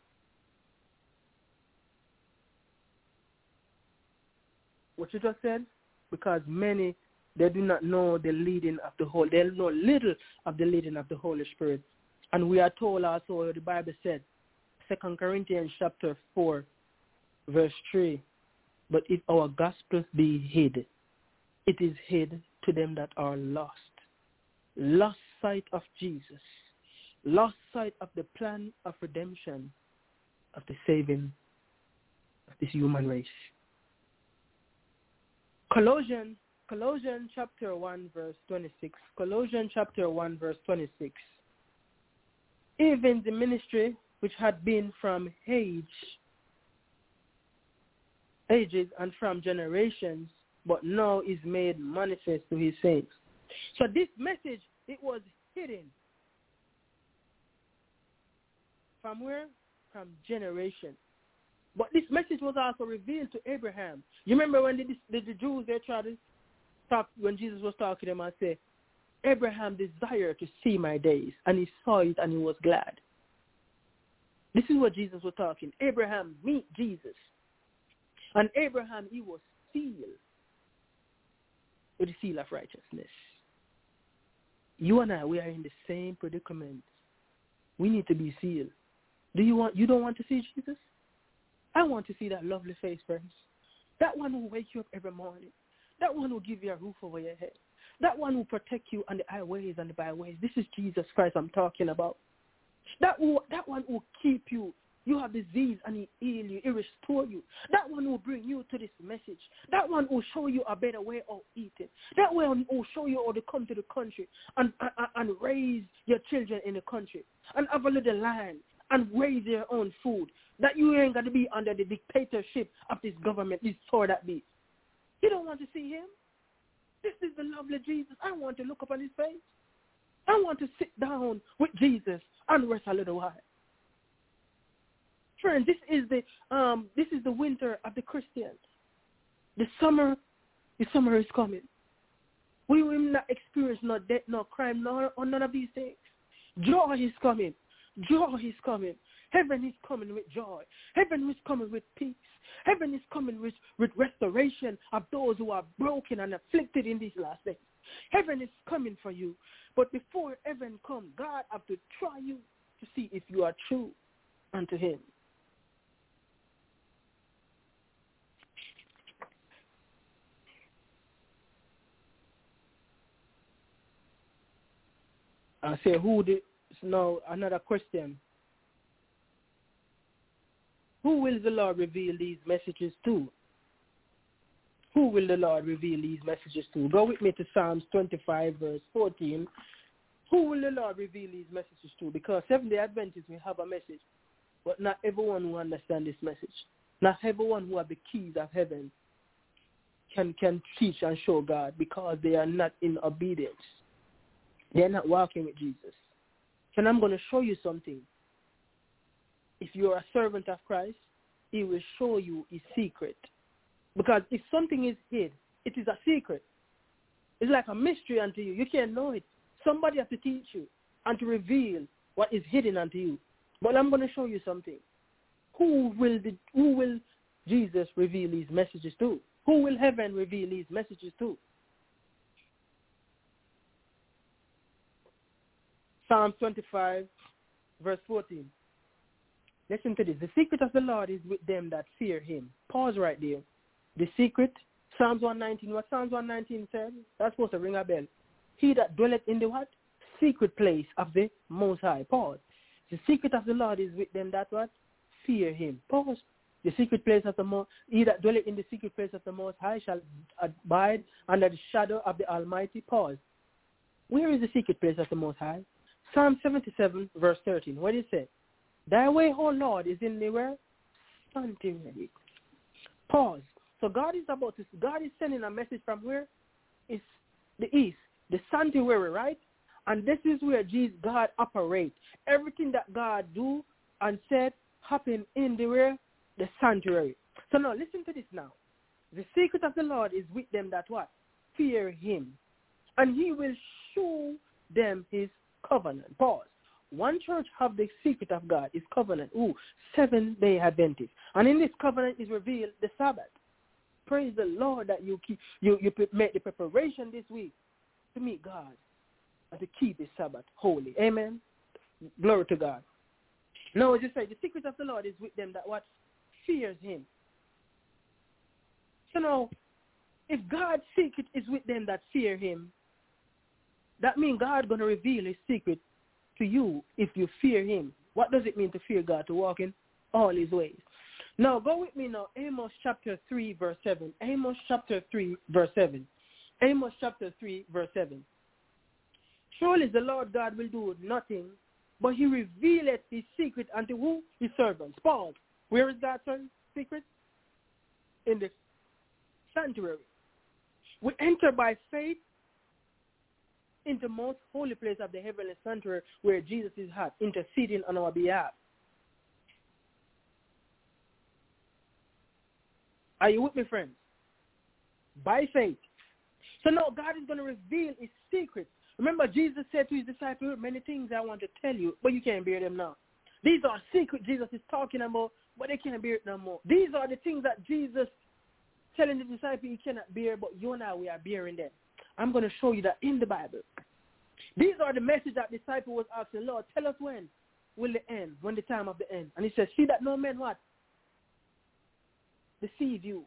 What you just said? Because many, they do not know the leading of the Holy. They know little of the leading of the Holy Spirit. And we are told also, the Bible said, 2 Corinthians chapter 4, verse 3, but if our gospel be hid, it is hid to them that are lost. Lost sight of Jesus. Lost sight of the plan of redemption, of the saving of this human race. Colossians chapter 1, verse 26. Colossians chapter 1, verse 26. Even the ministry which had been from ages and from generations, but now is made manifest to his saints. So this message, it was hidden. From where? From generation. But this message was also revealed to Abraham. You remember when the Jews, they tried to stop, when Jesus was talking to them and say, Abraham desired to see my days, and he saw it and he was glad. This is what Jesus was talking. Abraham meet Jesus. And Abraham, he was seal with the seal of righteousness. You and I, we are in the same predicament. We need to be sealed. You don't want to see Jesus? I want to see that lovely face, friends. That one who wakes you up every morning. That one who gives you a roof over your head. That one who protects you on the highways and the byways. This is Jesus Christ I'm talking about. That one who keep you. You have disease and he heal you, he restore you. That one will bring you to this message. That one will show you a better way of eating. That one will show you how to come to the country and raise your children in the country and have a little land and raise your own food. That you ain't got to be under the dictatorship of this government, this sword that be. You don't want to see him? This is the lovely Jesus. I want to look upon his face. I want to sit down with Jesus and rest a little while. Friends, this is the winter of the Christians. The summer is coming. We will not experience no death, no crime, or none of these things. Joy is coming. Joy is coming. Heaven is coming with joy. Heaven is coming with peace. Heaven is coming with restoration of those who are broken and afflicted in these last days. Heaven is coming for you. But before heaven comes, God has to try you to see if you are true unto him. I say, now another question. Who will the Lord reveal these messages to? Who will the Lord reveal these messages to? Go with me to Psalms 25, verse 14. Who will the Lord reveal these messages to? Because Seventh-day Adventists will have a message, but not everyone who understands this message. Not everyone who have the keys of heaven can teach and show God because they are not in obedience. They're not walking with Jesus. And I'm going to show you something. If you're a servant of Christ, he will show you his secret. Because if something is hid, it is a secret. It's like a mystery unto you. You can't know it. Somebody has to teach you and to reveal what is hidden unto you. But I'm going to show you something. Who will Jesus reveal these messages to? Who will heaven reveal these messages to? Psalm 25, verse 14. Listen to this. The secret of the Lord is with them that fear him. Pause right there. The secret, Psalms 119. What Psalms 119 said? That's supposed to ring a bell. He that dwelleth in the what? Secret place of the Most High. Pause. The secret of the Lord is with them that what? Fear him. Pause. The secret place of the Most, he that dwelleth in the secret place of the Most High shall abide under the shadow of the Almighty. Pause. Where is the secret place of the Most High? Psalm 77, verse 13. What did it say? Thy way, O Lord, is in the where? Sanctuary. Pause. So God is sending a message from where? It's the east, the sanctuary, right? And this is where God operates. Everything that God do and said happen in the where? The sanctuary. So now listen to this now. The secret of the Lord is with them that what? Fear him. And he will show them his covenant. Pause. One church have the secret of God, is covenant. Seventh-day Adventist. And in this covenant is revealed the Sabbath. Praise the Lord that you make the preparation this week to meet God and to keep his Sabbath holy. Amen. Glory to God. Now, as you say, the secret of the Lord is with them that what? Fears him. So now, if God's secret is with them that fear him, that means God going to reveal his secret to you if you fear him. What does it mean to fear God? To walk in all his ways. Now, go with me now. Amos chapter 3, verse 7. Amos chapter 3, verse 7. Amos chapter 3, verse 7. Surely the Lord God will do nothing, but he revealeth his secret unto who? His servants. Pause. Where is God's secret? In the sanctuary. We enter by faith into the most holy place of the heavenly sanctuary where Jesus is at, interceding on our behalf. Are you with me, friends? By faith. So now God is going to reveal his secrets. Remember, Jesus said to his disciples, many things I want to tell you, but you can't bear them now. These are secrets Jesus is talking about, but they can't bear it no more. These are the things that Jesus telling the disciple he cannot bear, but you and I, we are bearing them. I'm going to show you that in the Bible. These are the message that the disciple was asking, Lord, tell us when will the end, when the time of the end. And he says, see that no man what? Deceive you.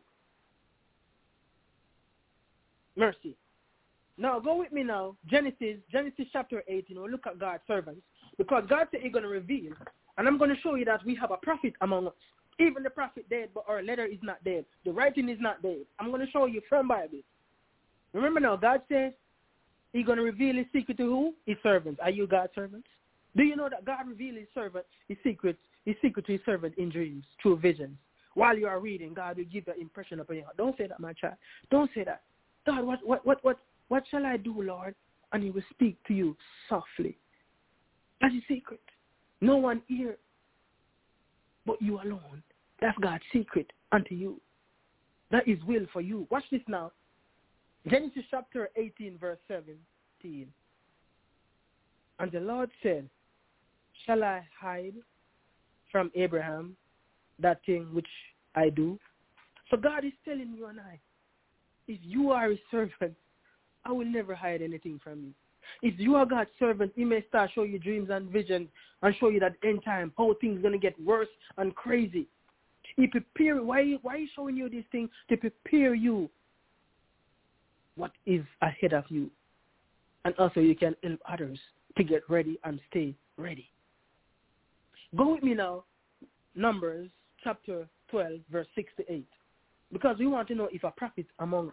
Mercy. Now, go with me now. Genesis chapter 18. We'll look at God's servants. Because God said he's going to reveal. And I'm going to show you that we have a prophet among us. Even the prophet dead, but our letter is not dead. The writing is not dead. I'm going to show you from Bible. Remember now, God says he's going to reveal his secret to who? His servants. Are you God's servants? Do you know that God revealed his secret to his servant in dreams, through visions? While you are reading, God will give an impression upon you. Don't say that, my child. Don't say that. God, what shall I do, Lord? And he will speak to you softly. That's his secret. No one here but you alone. That's God's secret unto you. That is will for you. Watch this now. Genesis chapter 18, verse 17. And the Lord said, shall I hide from Abraham that thing which I do? So God is telling you and I, if you are his servant, I will never hide anything from you. If you are God's servant, he may start show you dreams and visions and show you that end time, how things are going to get worse and crazy. He prepare. Why is showing you these things? To prepare you what is ahead of you. And also you can help others to get ready and stay ready. Go with me now, Numbers chapter 12, verse 6 to 8. Because we want to know if a prophet among us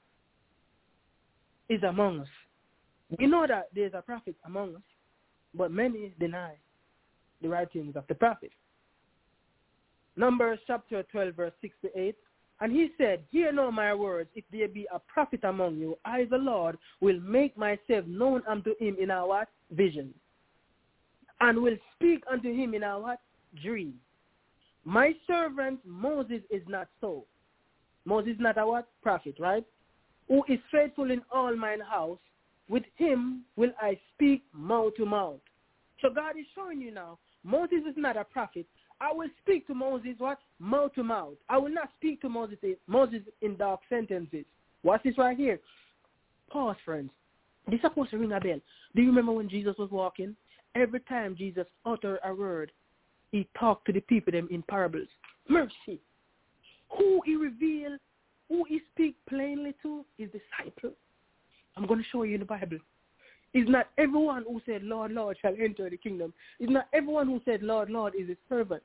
is among us. We know that there is a prophet among us, but many deny the writings of the prophet. Numbers chapter 12, verse 6 to 8. And he said, hear now my words, if there be a prophet among you, I, the Lord, will make myself known unto him in our what? Vision. And will speak unto him in our what? Dream. My servant Moses is not so. Moses is not a what? Prophet, right? Who is faithful in all mine house, with him will I speak mouth to mouth. So God is showing you now, Moses is not a prophet. I will speak to Moses what? Mouth to mouth. I will not speak to Moses in dark sentences. Watch this right here. Pause, friends. This is supposed to ring a bell. Do you remember when Jesus was walking? Every time Jesus uttered a word, he talked to the people them in parables. Mercy. Who he revealed, who he speak plainly to, his disciple. I'm going to show you in the Bible. It's not everyone who said, Lord, Lord, shall enter the kingdom. It's not everyone who said, Lord, Lord, is his servant.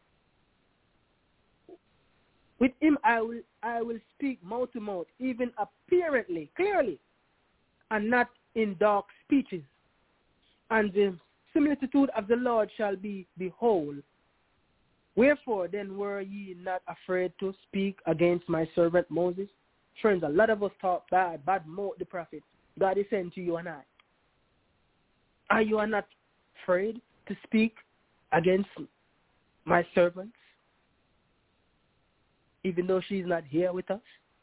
With him I will speak mouth to mouth, even apparently, clearly, and not in dark speeches. And the similitude of the Lord shall be behold. Wherefore then were ye not afraid to speak against my servant Moses? Friends, a lot of us talk bad mouth the prophet. God is saying to you and I, are you not afraid to speak against my servants, even though she's not here with us?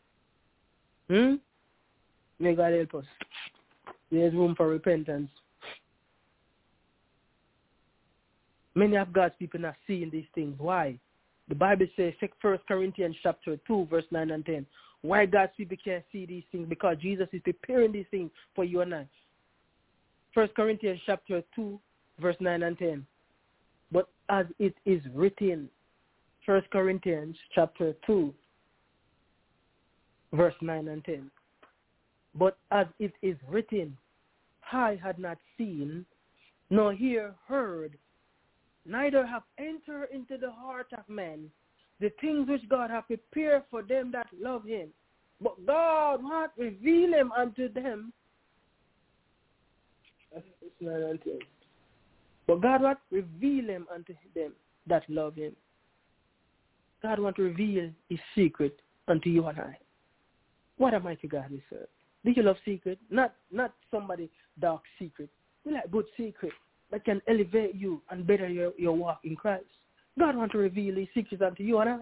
May God help us. There's room for repentance. Many of God's people not seeing these things. Why? The Bible says, 1 Corinthians chapter 2, verse 9 and 10. Why God's people can't see these things? Because Jesus is preparing these things for you and I. 1 Corinthians chapter 2, verse 9 and 10. But as it is written, 1 Corinthians chapter 2, verse 9 and 10. But as it is written, I had not seen, nor ear heard, neither have entered into the heart of man the things which God hath prepared for them that love him. But God hath revealed them unto them. But God hath revealed them unto them that love him. God wants to reveal his secret unto you and I. What a mighty God we serve. Do you love secret? Not somebody dark secret. We like good secret that can elevate you and better your walk in Christ. God wants to reveal his secrets unto you and I.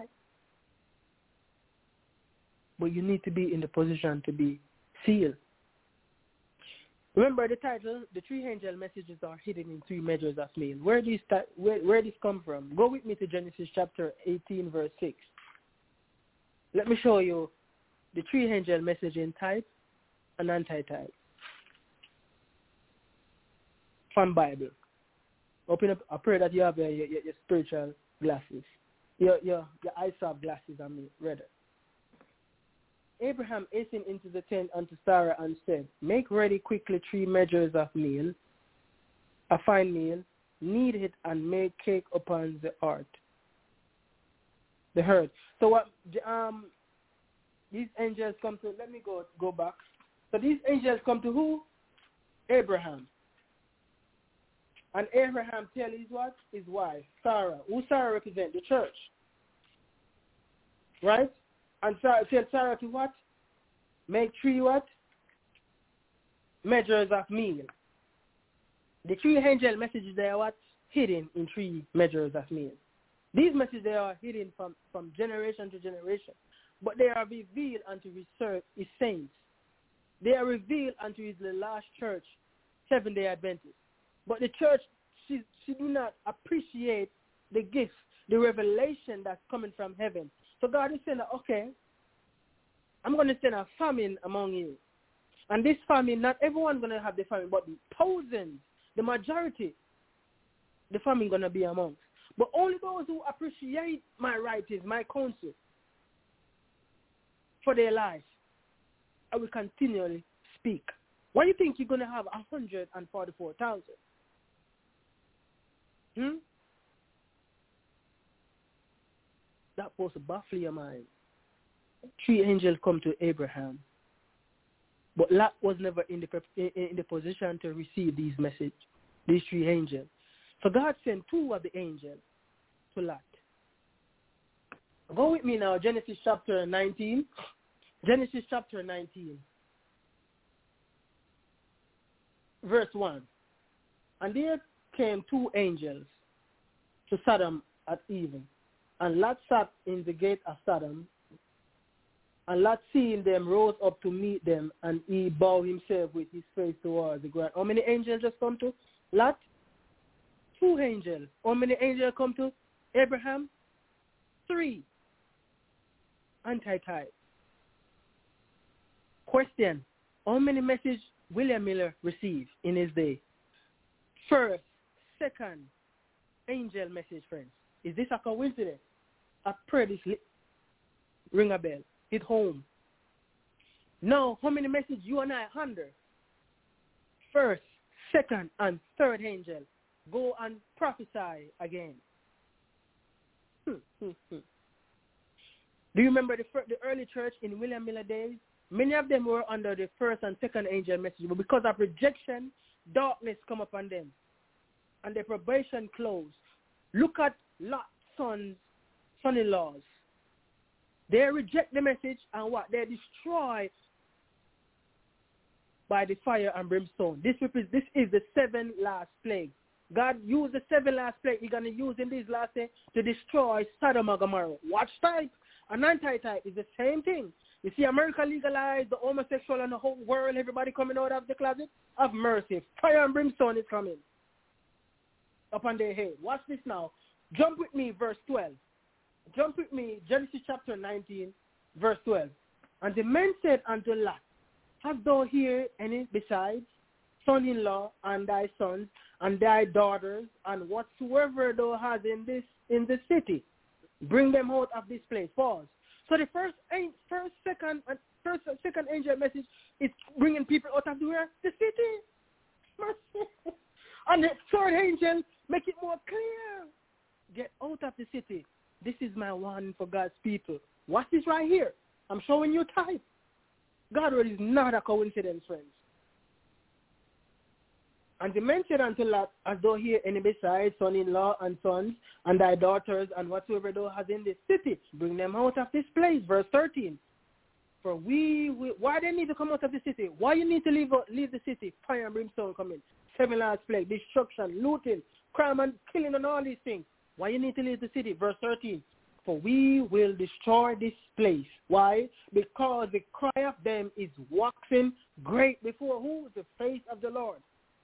But you need to be in the position to be sealed. Remember the title, the three angel messages are hidden in three measures of meal. Where this come from? Go with me to Genesis chapter 18, verse 6. Let me show you the three angel message in type and anti-type from Bible. Open up. I pray that you have your spiritual glasses. Your eyes have glasses. I mean, read it. Abraham hastened into the tent unto Sarah and said, make ready quickly 3 measures of meal, a fine meal, knead it and make cake upon the hearth. So what these angels come to, let me go back. So these angels come to who? Abraham. And Abraham tells his wife, Sarah. Who Sarah represent? The church. Right? And Sarah tells Sarah to what? Make 3 what? Measures of meal. The 3 angel messages, they are what? Hidden in 3 measures of meal. These messages, they are hidden from generation to generation. But they are revealed unto his saints. They are revealed unto his last church, Seventh-day Adventist. But the church, she do not appreciate the gifts, the revelation that's coming from heaven. So God is saying, okay, I'm going to send a famine among you. And this famine, not everyone's going to have the famine, but thousands, the majority, the famine going to be amongst. But only those who appreciate my writings, my counsel, for their lives, I will continually speak. Why do you think you're going to have 144,000? That was to baffle your mind. 3 angels come to Abraham, but Lot was never in the position to receive these 3 angels. So God sent 2 of the angels to Lot. Go with me now, Genesis chapter 19. Genesis chapter 19, verse 1. And there came 2 angels to Sodom at even. And Lot sat in the gate of Sodom. And Lot, seeing them, rose up to meet them, and he bowed himself with his face towards the ground. How many angels just come to Lot? 2 angels. How many angels come to Abraham? 3. Anti-type. Question: how many messages William Miller received in his day? First, second angel message, friends. Is this a coincidence? I pray this ring a bell. Hit home. Now, how many messages you and I under? First, second, and third angel. Go and prophesy again. Do you remember the early church in William Miller days? Many of them were under the first and second angel message, but because of rejection, darkness come upon them, and their probation closed. Look at Lot's son-in-laws. They reject the message, and what? They're destroyed by the fire and brimstone. This is the 7 last plague. God used the 7 last plague He's going to use in these last days to destroy Sodom and Gomorrah. Watch type and anti-type is the same thing. You see, America legalized the homosexual and the whole world, everybody coming out of the closet. Have mercy. Fire and brimstone is coming upon their head. Watch this now. Jump with me, verse 12. Jump with me, Genesis chapter 19, verse 12. And the men said unto Lot, hast thou here any besides son-in-law and thy sons and thy daughters and whatsoever thou hast in this city? Bring them out of this place. Pause. So the second angel message is bringing people out of the city. And the third angel make it more clear. Get out of the city. This is my warning for God's people. Watch this right here. I'm showing you type. God word is not a coincidence, friends. And the men said unto Lot, as though here any besides son-in-law and sons and thy daughters and whatsoever thou hast in this city, bring them out of this place. Verse 13. For why they need to come out of the city? Why you need to leave the city? Fire and brimstone coming. 7 last plague, destruction, looting, crime and killing and all these things. Why you need to leave the city? Verse 13. For we will destroy this place. Why? Because the cry of them is waxing great before who? The face of the Lord.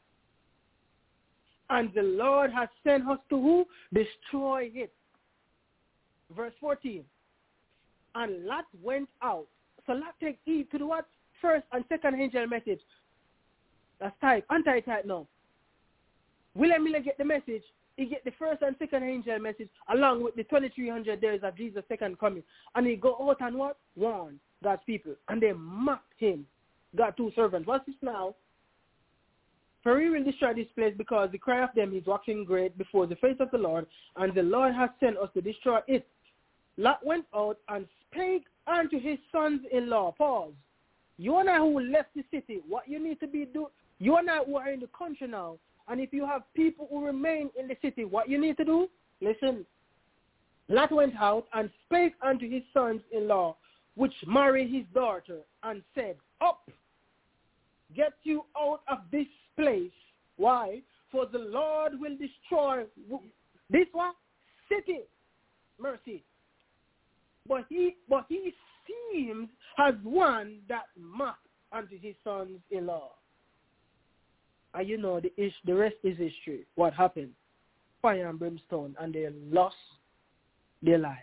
And the Lord has sent us to who? Destroy it. Verse 14. And Lot went out So Lot take heed to the what? First and second angel message. That's type. Anti-type now. William Miller get the message. He get the first and second angel message along with the 2300 days of Jesus' second coming. And he go out and what? Warn God's people. And they mocked him. God's two servants. What's this now? For he will destroy this place because the cry of them is waxing great before the face of the Lord, and the Lord has sent us to destroy it. Lot went out and spake unto his sons-in-law. Pause. You and I who left the city, what you need to be do? You and I who are in the country now, and if you have people who remain in the city, what you need to do? Listen. Lot went out and spake unto his sons-in-law, which married his daughter, and said, Up, get you out of this place. Why? For the Lord will destroy this what? City. Mercy. But he seems as one that mocked unto his sons-in-law. And you know the rest is history. What happened? Fire and brimstone, and they lost their life.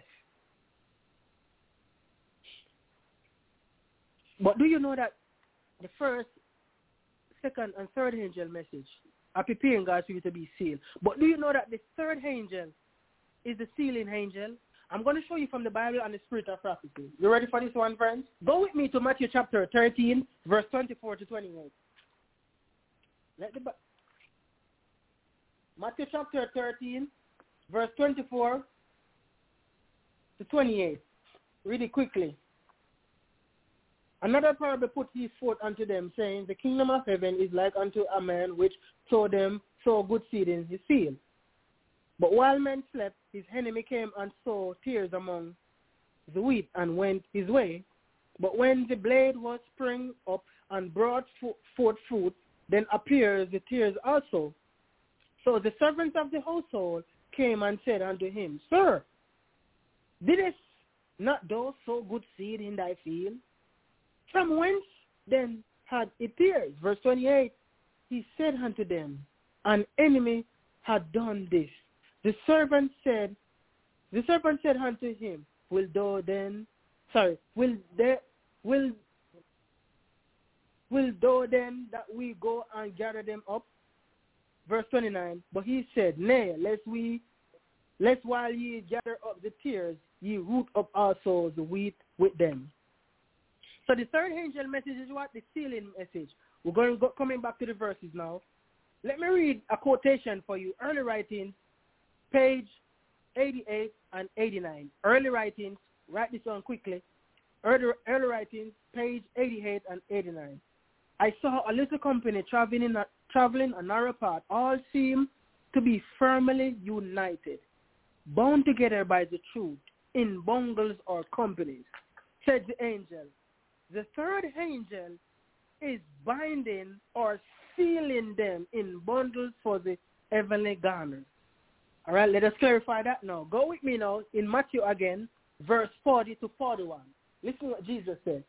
But do you know that the first, second, and third angel message are preparing God's people to be sealed? But do you know that the third angel is the sealing angel? I'm going to show you from the Bible and the spirit of prophecy. You ready for this one, friends? Go with me to Matthew chapter 13, verse 24 to 28. Matthew chapter 13, verse 24 to 28. Read it quickly. Another parable put he forth unto them, saying, The kingdom of heaven is like unto a man which sowed good seed in his field. But while men slept, his enemy came and sowed tares among the wheat and went his way. But when the blade was sprung up and brought forth fruit, then appears the tares also. So the servants of the household came and said unto him, Sir, didst not thou sow good seed in thy field? From whence then had it tares? Verse 28, he said unto them, An enemy had done this. The servant said unto him, Will thou then that we go and gather them up? Verse 29, but he said, Nay, lest while ye gather up the tares, ye root up also the wheat with them. So the third angel message is what? The sealing message. We're coming back to the verses now. Let me read a quotation for you. Early writings, page 88 and 89. Early writings, write this down quickly. Early writings, page 88 and 89. I saw a little company traveling a narrow path. All seemed to be firmly united, bound together by the truth, in bungles or companies. Said the angel. The third angel is binding or sealing them in bundles for the heavenly garner. All right, let us clarify that now. Go with me now in Matthew again, verse 40 to 41. Listen to what Jesus said.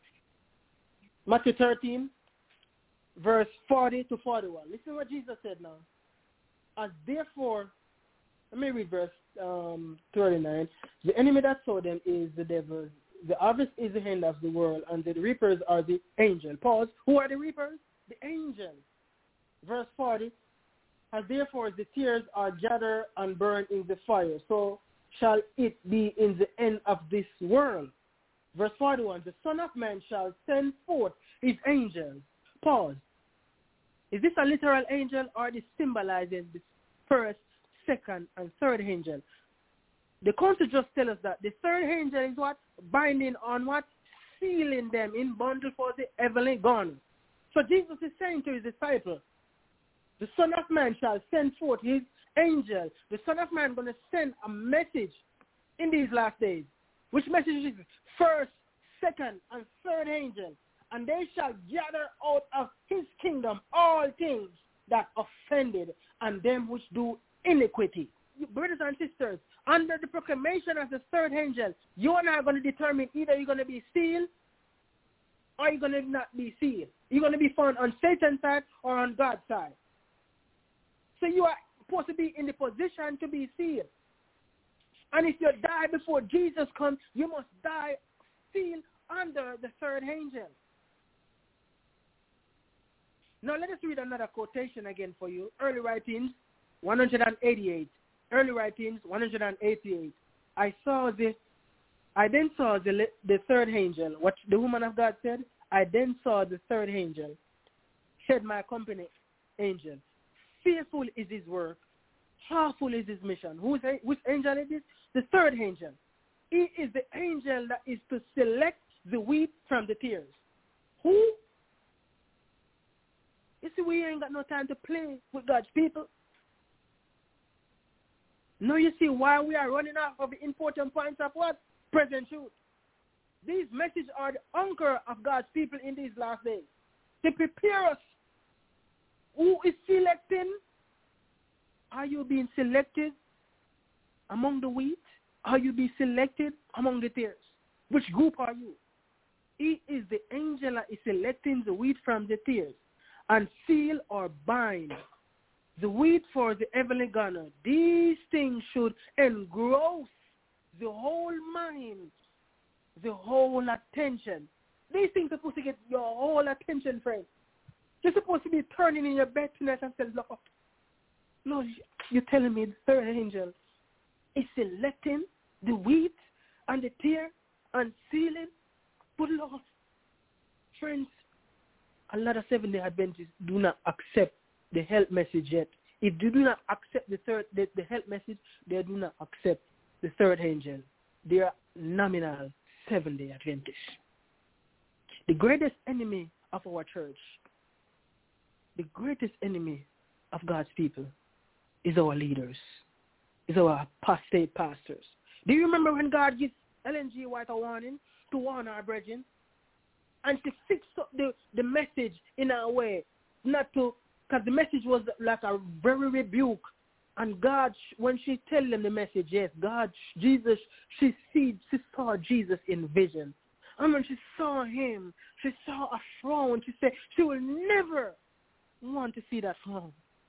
Matthew 13, verse 40 to 41. Listen to what Jesus said now. As therefore, let me read verse 39. The enemy that sowed them is the devil. The harvest is the end of the world, and the reapers are the angels. Pause. Who are the reapers? The angels. Verse 40. As therefore the tares are gathered and burned in the fire, so shall it be in the end of this world. Verse 41. The Son of Man shall send forth his angels. Pause. Is this a literal angel, or this symbolizing the first, second, and third angel? The council just tell us that the third angel is what? Binding on what? Sealing them in bundle for the heavenly garner. So Jesus is saying to his disciples, the Son of Man shall send forth his angel. The Son of Man is going to send a message in these last days. Which message is it? First, second, and third angel. And they shall gather out of his kingdom all things that offended and them which do iniquity. Brothers and sisters, under the proclamation of the third angel, you and I are going to determine either you're going to be sealed or you're going to not be sealed. You're going to be found on Satan's side or on God's side. So you are supposed to be in the position to be sealed. And if you die before Jesus comes, you must die sealed under the third angel. Now let us read another quotation again for you. Early Writings 188. Early Writings 188. I then saw the third angel. What the woman of God said, I then saw the third angel, said my company angel. Fearful is his work, powerful is his mission. Which angel is this? The third angel. He is the angel that is to select the wheat from the tares. Who? You see, we ain't got no time to play with God's people. No, you see why we are running off of the important points of what? Present truth. These messages are the anchor of God's people in these last days. They prepare us. Who is selecting? Are you being selected among the wheat? Are you being selected among the tares? Which group are you? He is the angel that is selecting the wheat from the tares and seal or bind the wheat for the heavenly garner. These things should engross the whole mind, the whole attention. These things are supposed to get your whole attention, friends. You're supposed to be turning in your bed tonight and saying, Lord, you're telling me the third angel is selecting the wheat and the tear and sealing. But Lord, friends, a lot of Seventh-day Adventists do not accept the health message yet. If they do not accept the health message, they do not accept the third angel. They are nominal Seventh-day Adventists. The greatest enemy of our church, the greatest enemy of God's people is our leaders, is our apostate pastors. Do you remember when God gives Ellen G. White a warning to warn our brethren? And she fixed up the message in a way, not to, because the message was like a very rebuke. And God, when she tell them the message, yes, God, Jesus, she saw Jesus in vision. And when she saw him, she saw a throne. She said she will never want to see that throne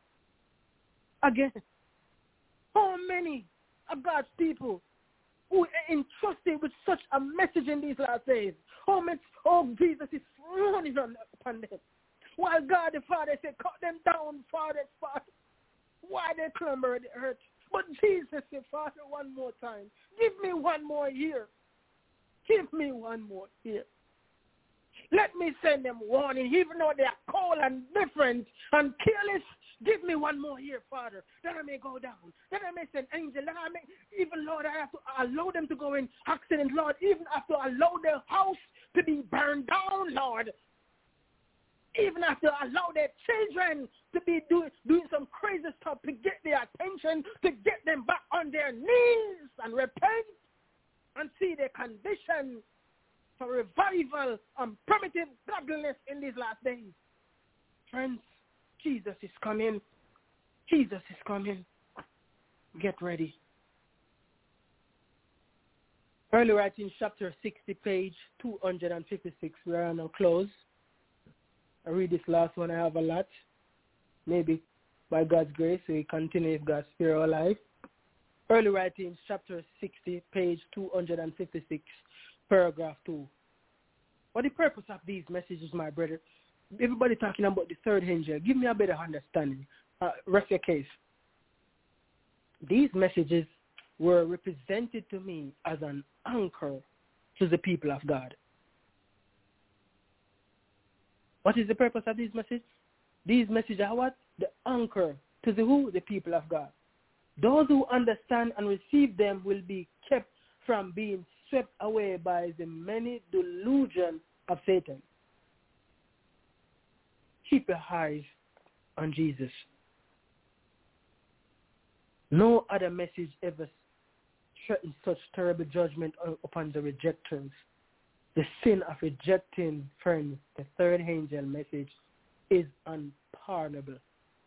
again. How many of God's people who are entrusted with such a message in these last days? How much, Jesus is running upon them. While God the Father said, cut them down, Father. Why they clamber the earth? But Jesus said, Father, one more time. Give me one more year. Give me one more year. Let me send them warning, even though they are cold and different and careless. Give me one more year, Father, that I may go down. That I may send angels. That I may, even, Lord, I have to allow them to go in accident, Lord. Even have to allow their house to be burned down, Lord. Even have to allow their children to be doing some crazy stuff to get their attention, to get them back on their knees and repent and see their condition for revival and primitive godliness in these last days. Friends, Jesus is coming. Jesus is coming. Get ready. Early Writings, chapter 60, page 256. We are now close. I read this last one. I have a lot. Maybe by God's grace, we continue if God's spirit our life. Early Writings, chapter 60, page 256, paragraph 2. What the purpose of these messages, my brother? Everybody talking about the third angel. Give me a better understanding. Rest your case. These messages were represented to me as an anchor to the people of God. What is the purpose of these messages? These messages are what? The anchor to the who? The people of God. Those who understand and receive them will be kept from being swept away by the many delusions of Satan. Keep your eyes on Jesus. No other message ever threatens such terrible judgment upon the rejectors. The sin of rejecting, friends, the third angel message is unpardonable.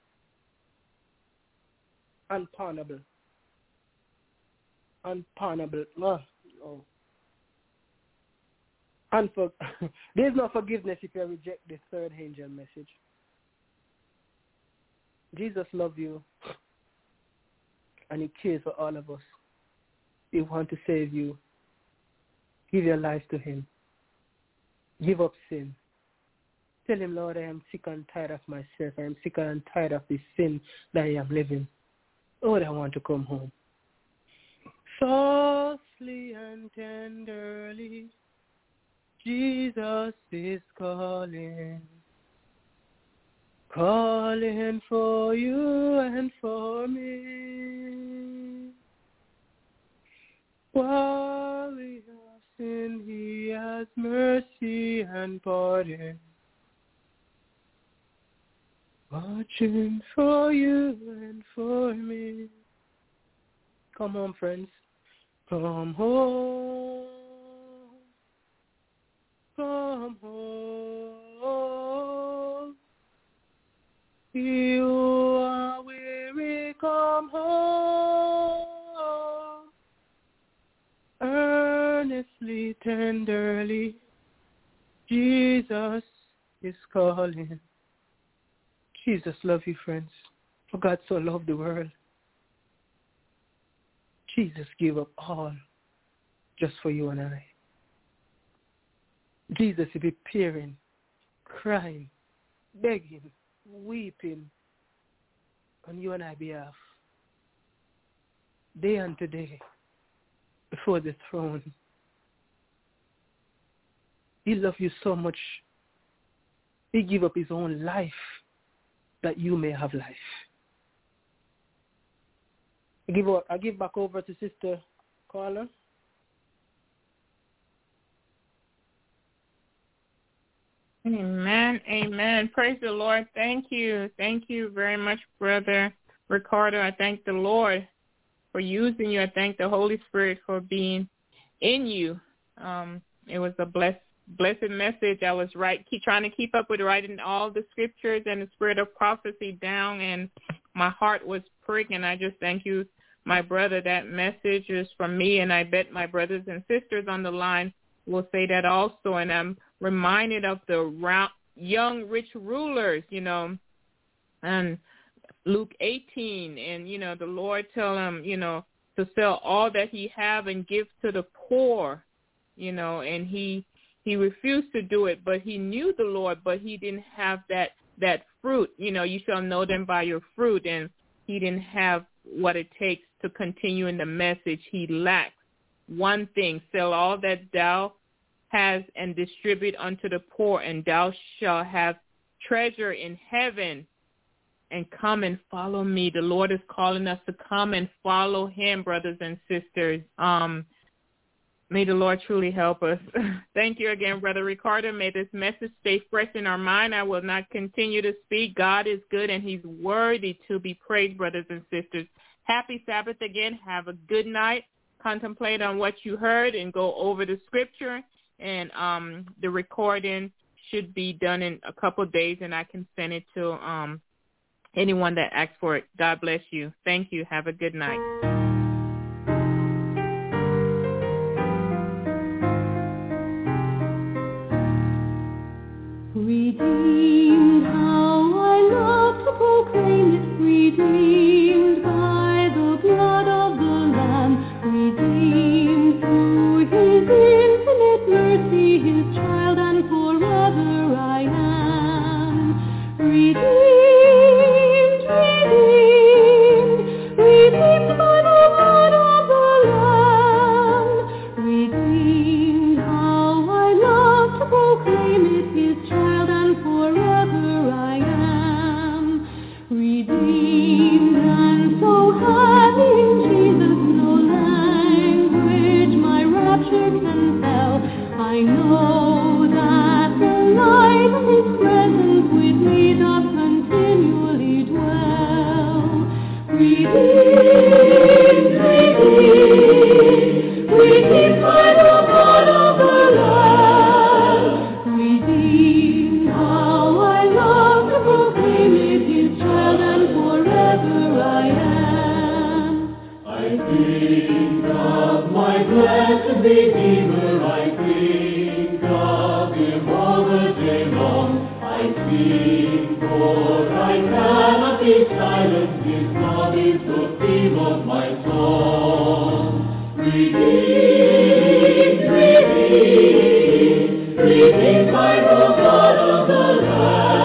Unpardonable. Unpardonable. Oh. There's no forgiveness if you reject the third angel message. Jesus loves you, and he cares for all of us. He wants to save you. Give your life to him. Give up sin. Tell him, Lord, I am sick and tired of myself. I am sick and tired of this sin that I am living. Lord, I want to come home. Softly and tenderly, Jesus is calling. Calling for you and for me. While we have sinned, he has mercy and pardon. Watching for you and for me. Come home, friends. Come home. Come home. You are weary, come home. Earnestly, tenderly, Jesus is calling. Jesus love you, friends. For God so loved the world. Jesus gave up all just for you and I. Jesus is preparing, crying, begging, weeping on you and I behalf. Day unto day before the throne. He loved you so much. He gave up his own life that you may have life. I give back over to Sister Carla. Amen. Amen. Praise the Lord. Thank you. Thank you very much, Brother Ricardo. I thank the Lord for using you. I thank the Holy Spirit for being in you. It was a blessed message. I was trying to keep up with writing all the scriptures and the spirit of prophecy down, and my heart was pricking. I just thank you, my brother. That message is from me, and I bet my brothers and sisters on the line will say that also. And I'm reminded of the young rich rulers, and Luke 18, and, the Lord tell him, to sell all that he have and give to the poor, and he refused to do it, but he knew the Lord, but he didn't have that fruit. You shall know them by your fruit, and he didn't have what it takes to continue in the message. He lacked one thing: sell all that thou has and distribute unto the poor, and thou shalt have treasure in heaven, and come and follow me. The Lord is calling us to come and follow him, brothers and sisters. May the Lord truly help us. Thank you again, Brother Ricardo. May this message stay fresh in our mind. I will not continue to speak. God is good, and he's worthy to be praised, brothers and sisters. Happy Sabbath again. Have a good night. Contemplate on what you heard and go over the scripture. And the recording should be done in a couple of days, and I can send it to anyone that asks for it. God bless you. Thank you. Have a good night. Redeemed, how I love to proclaim it, redeemed by the blood of the Lamb, redeemed through his infinite mercy, his child, and forever I am. Redeemed, redeemed, redeemed by the blood of the Lamb, redeemed, how I love to proclaim it, his child, and forever I am. Redeemed, and so having Jesus, no language my rapture can tell. I know that the light of his presence with me doth continually dwell. Redeemed, redeemed, redeemed by the blood of the Lamb, redeemed, how I love to proclaim it, his child, and forever I am. I think of my blessed Redeemer, I think of him all the day long. I sing, for I cannot be silent, his love is the theme of my song. Redeemed, redeemed, Redeemed by the blood of the Lamb.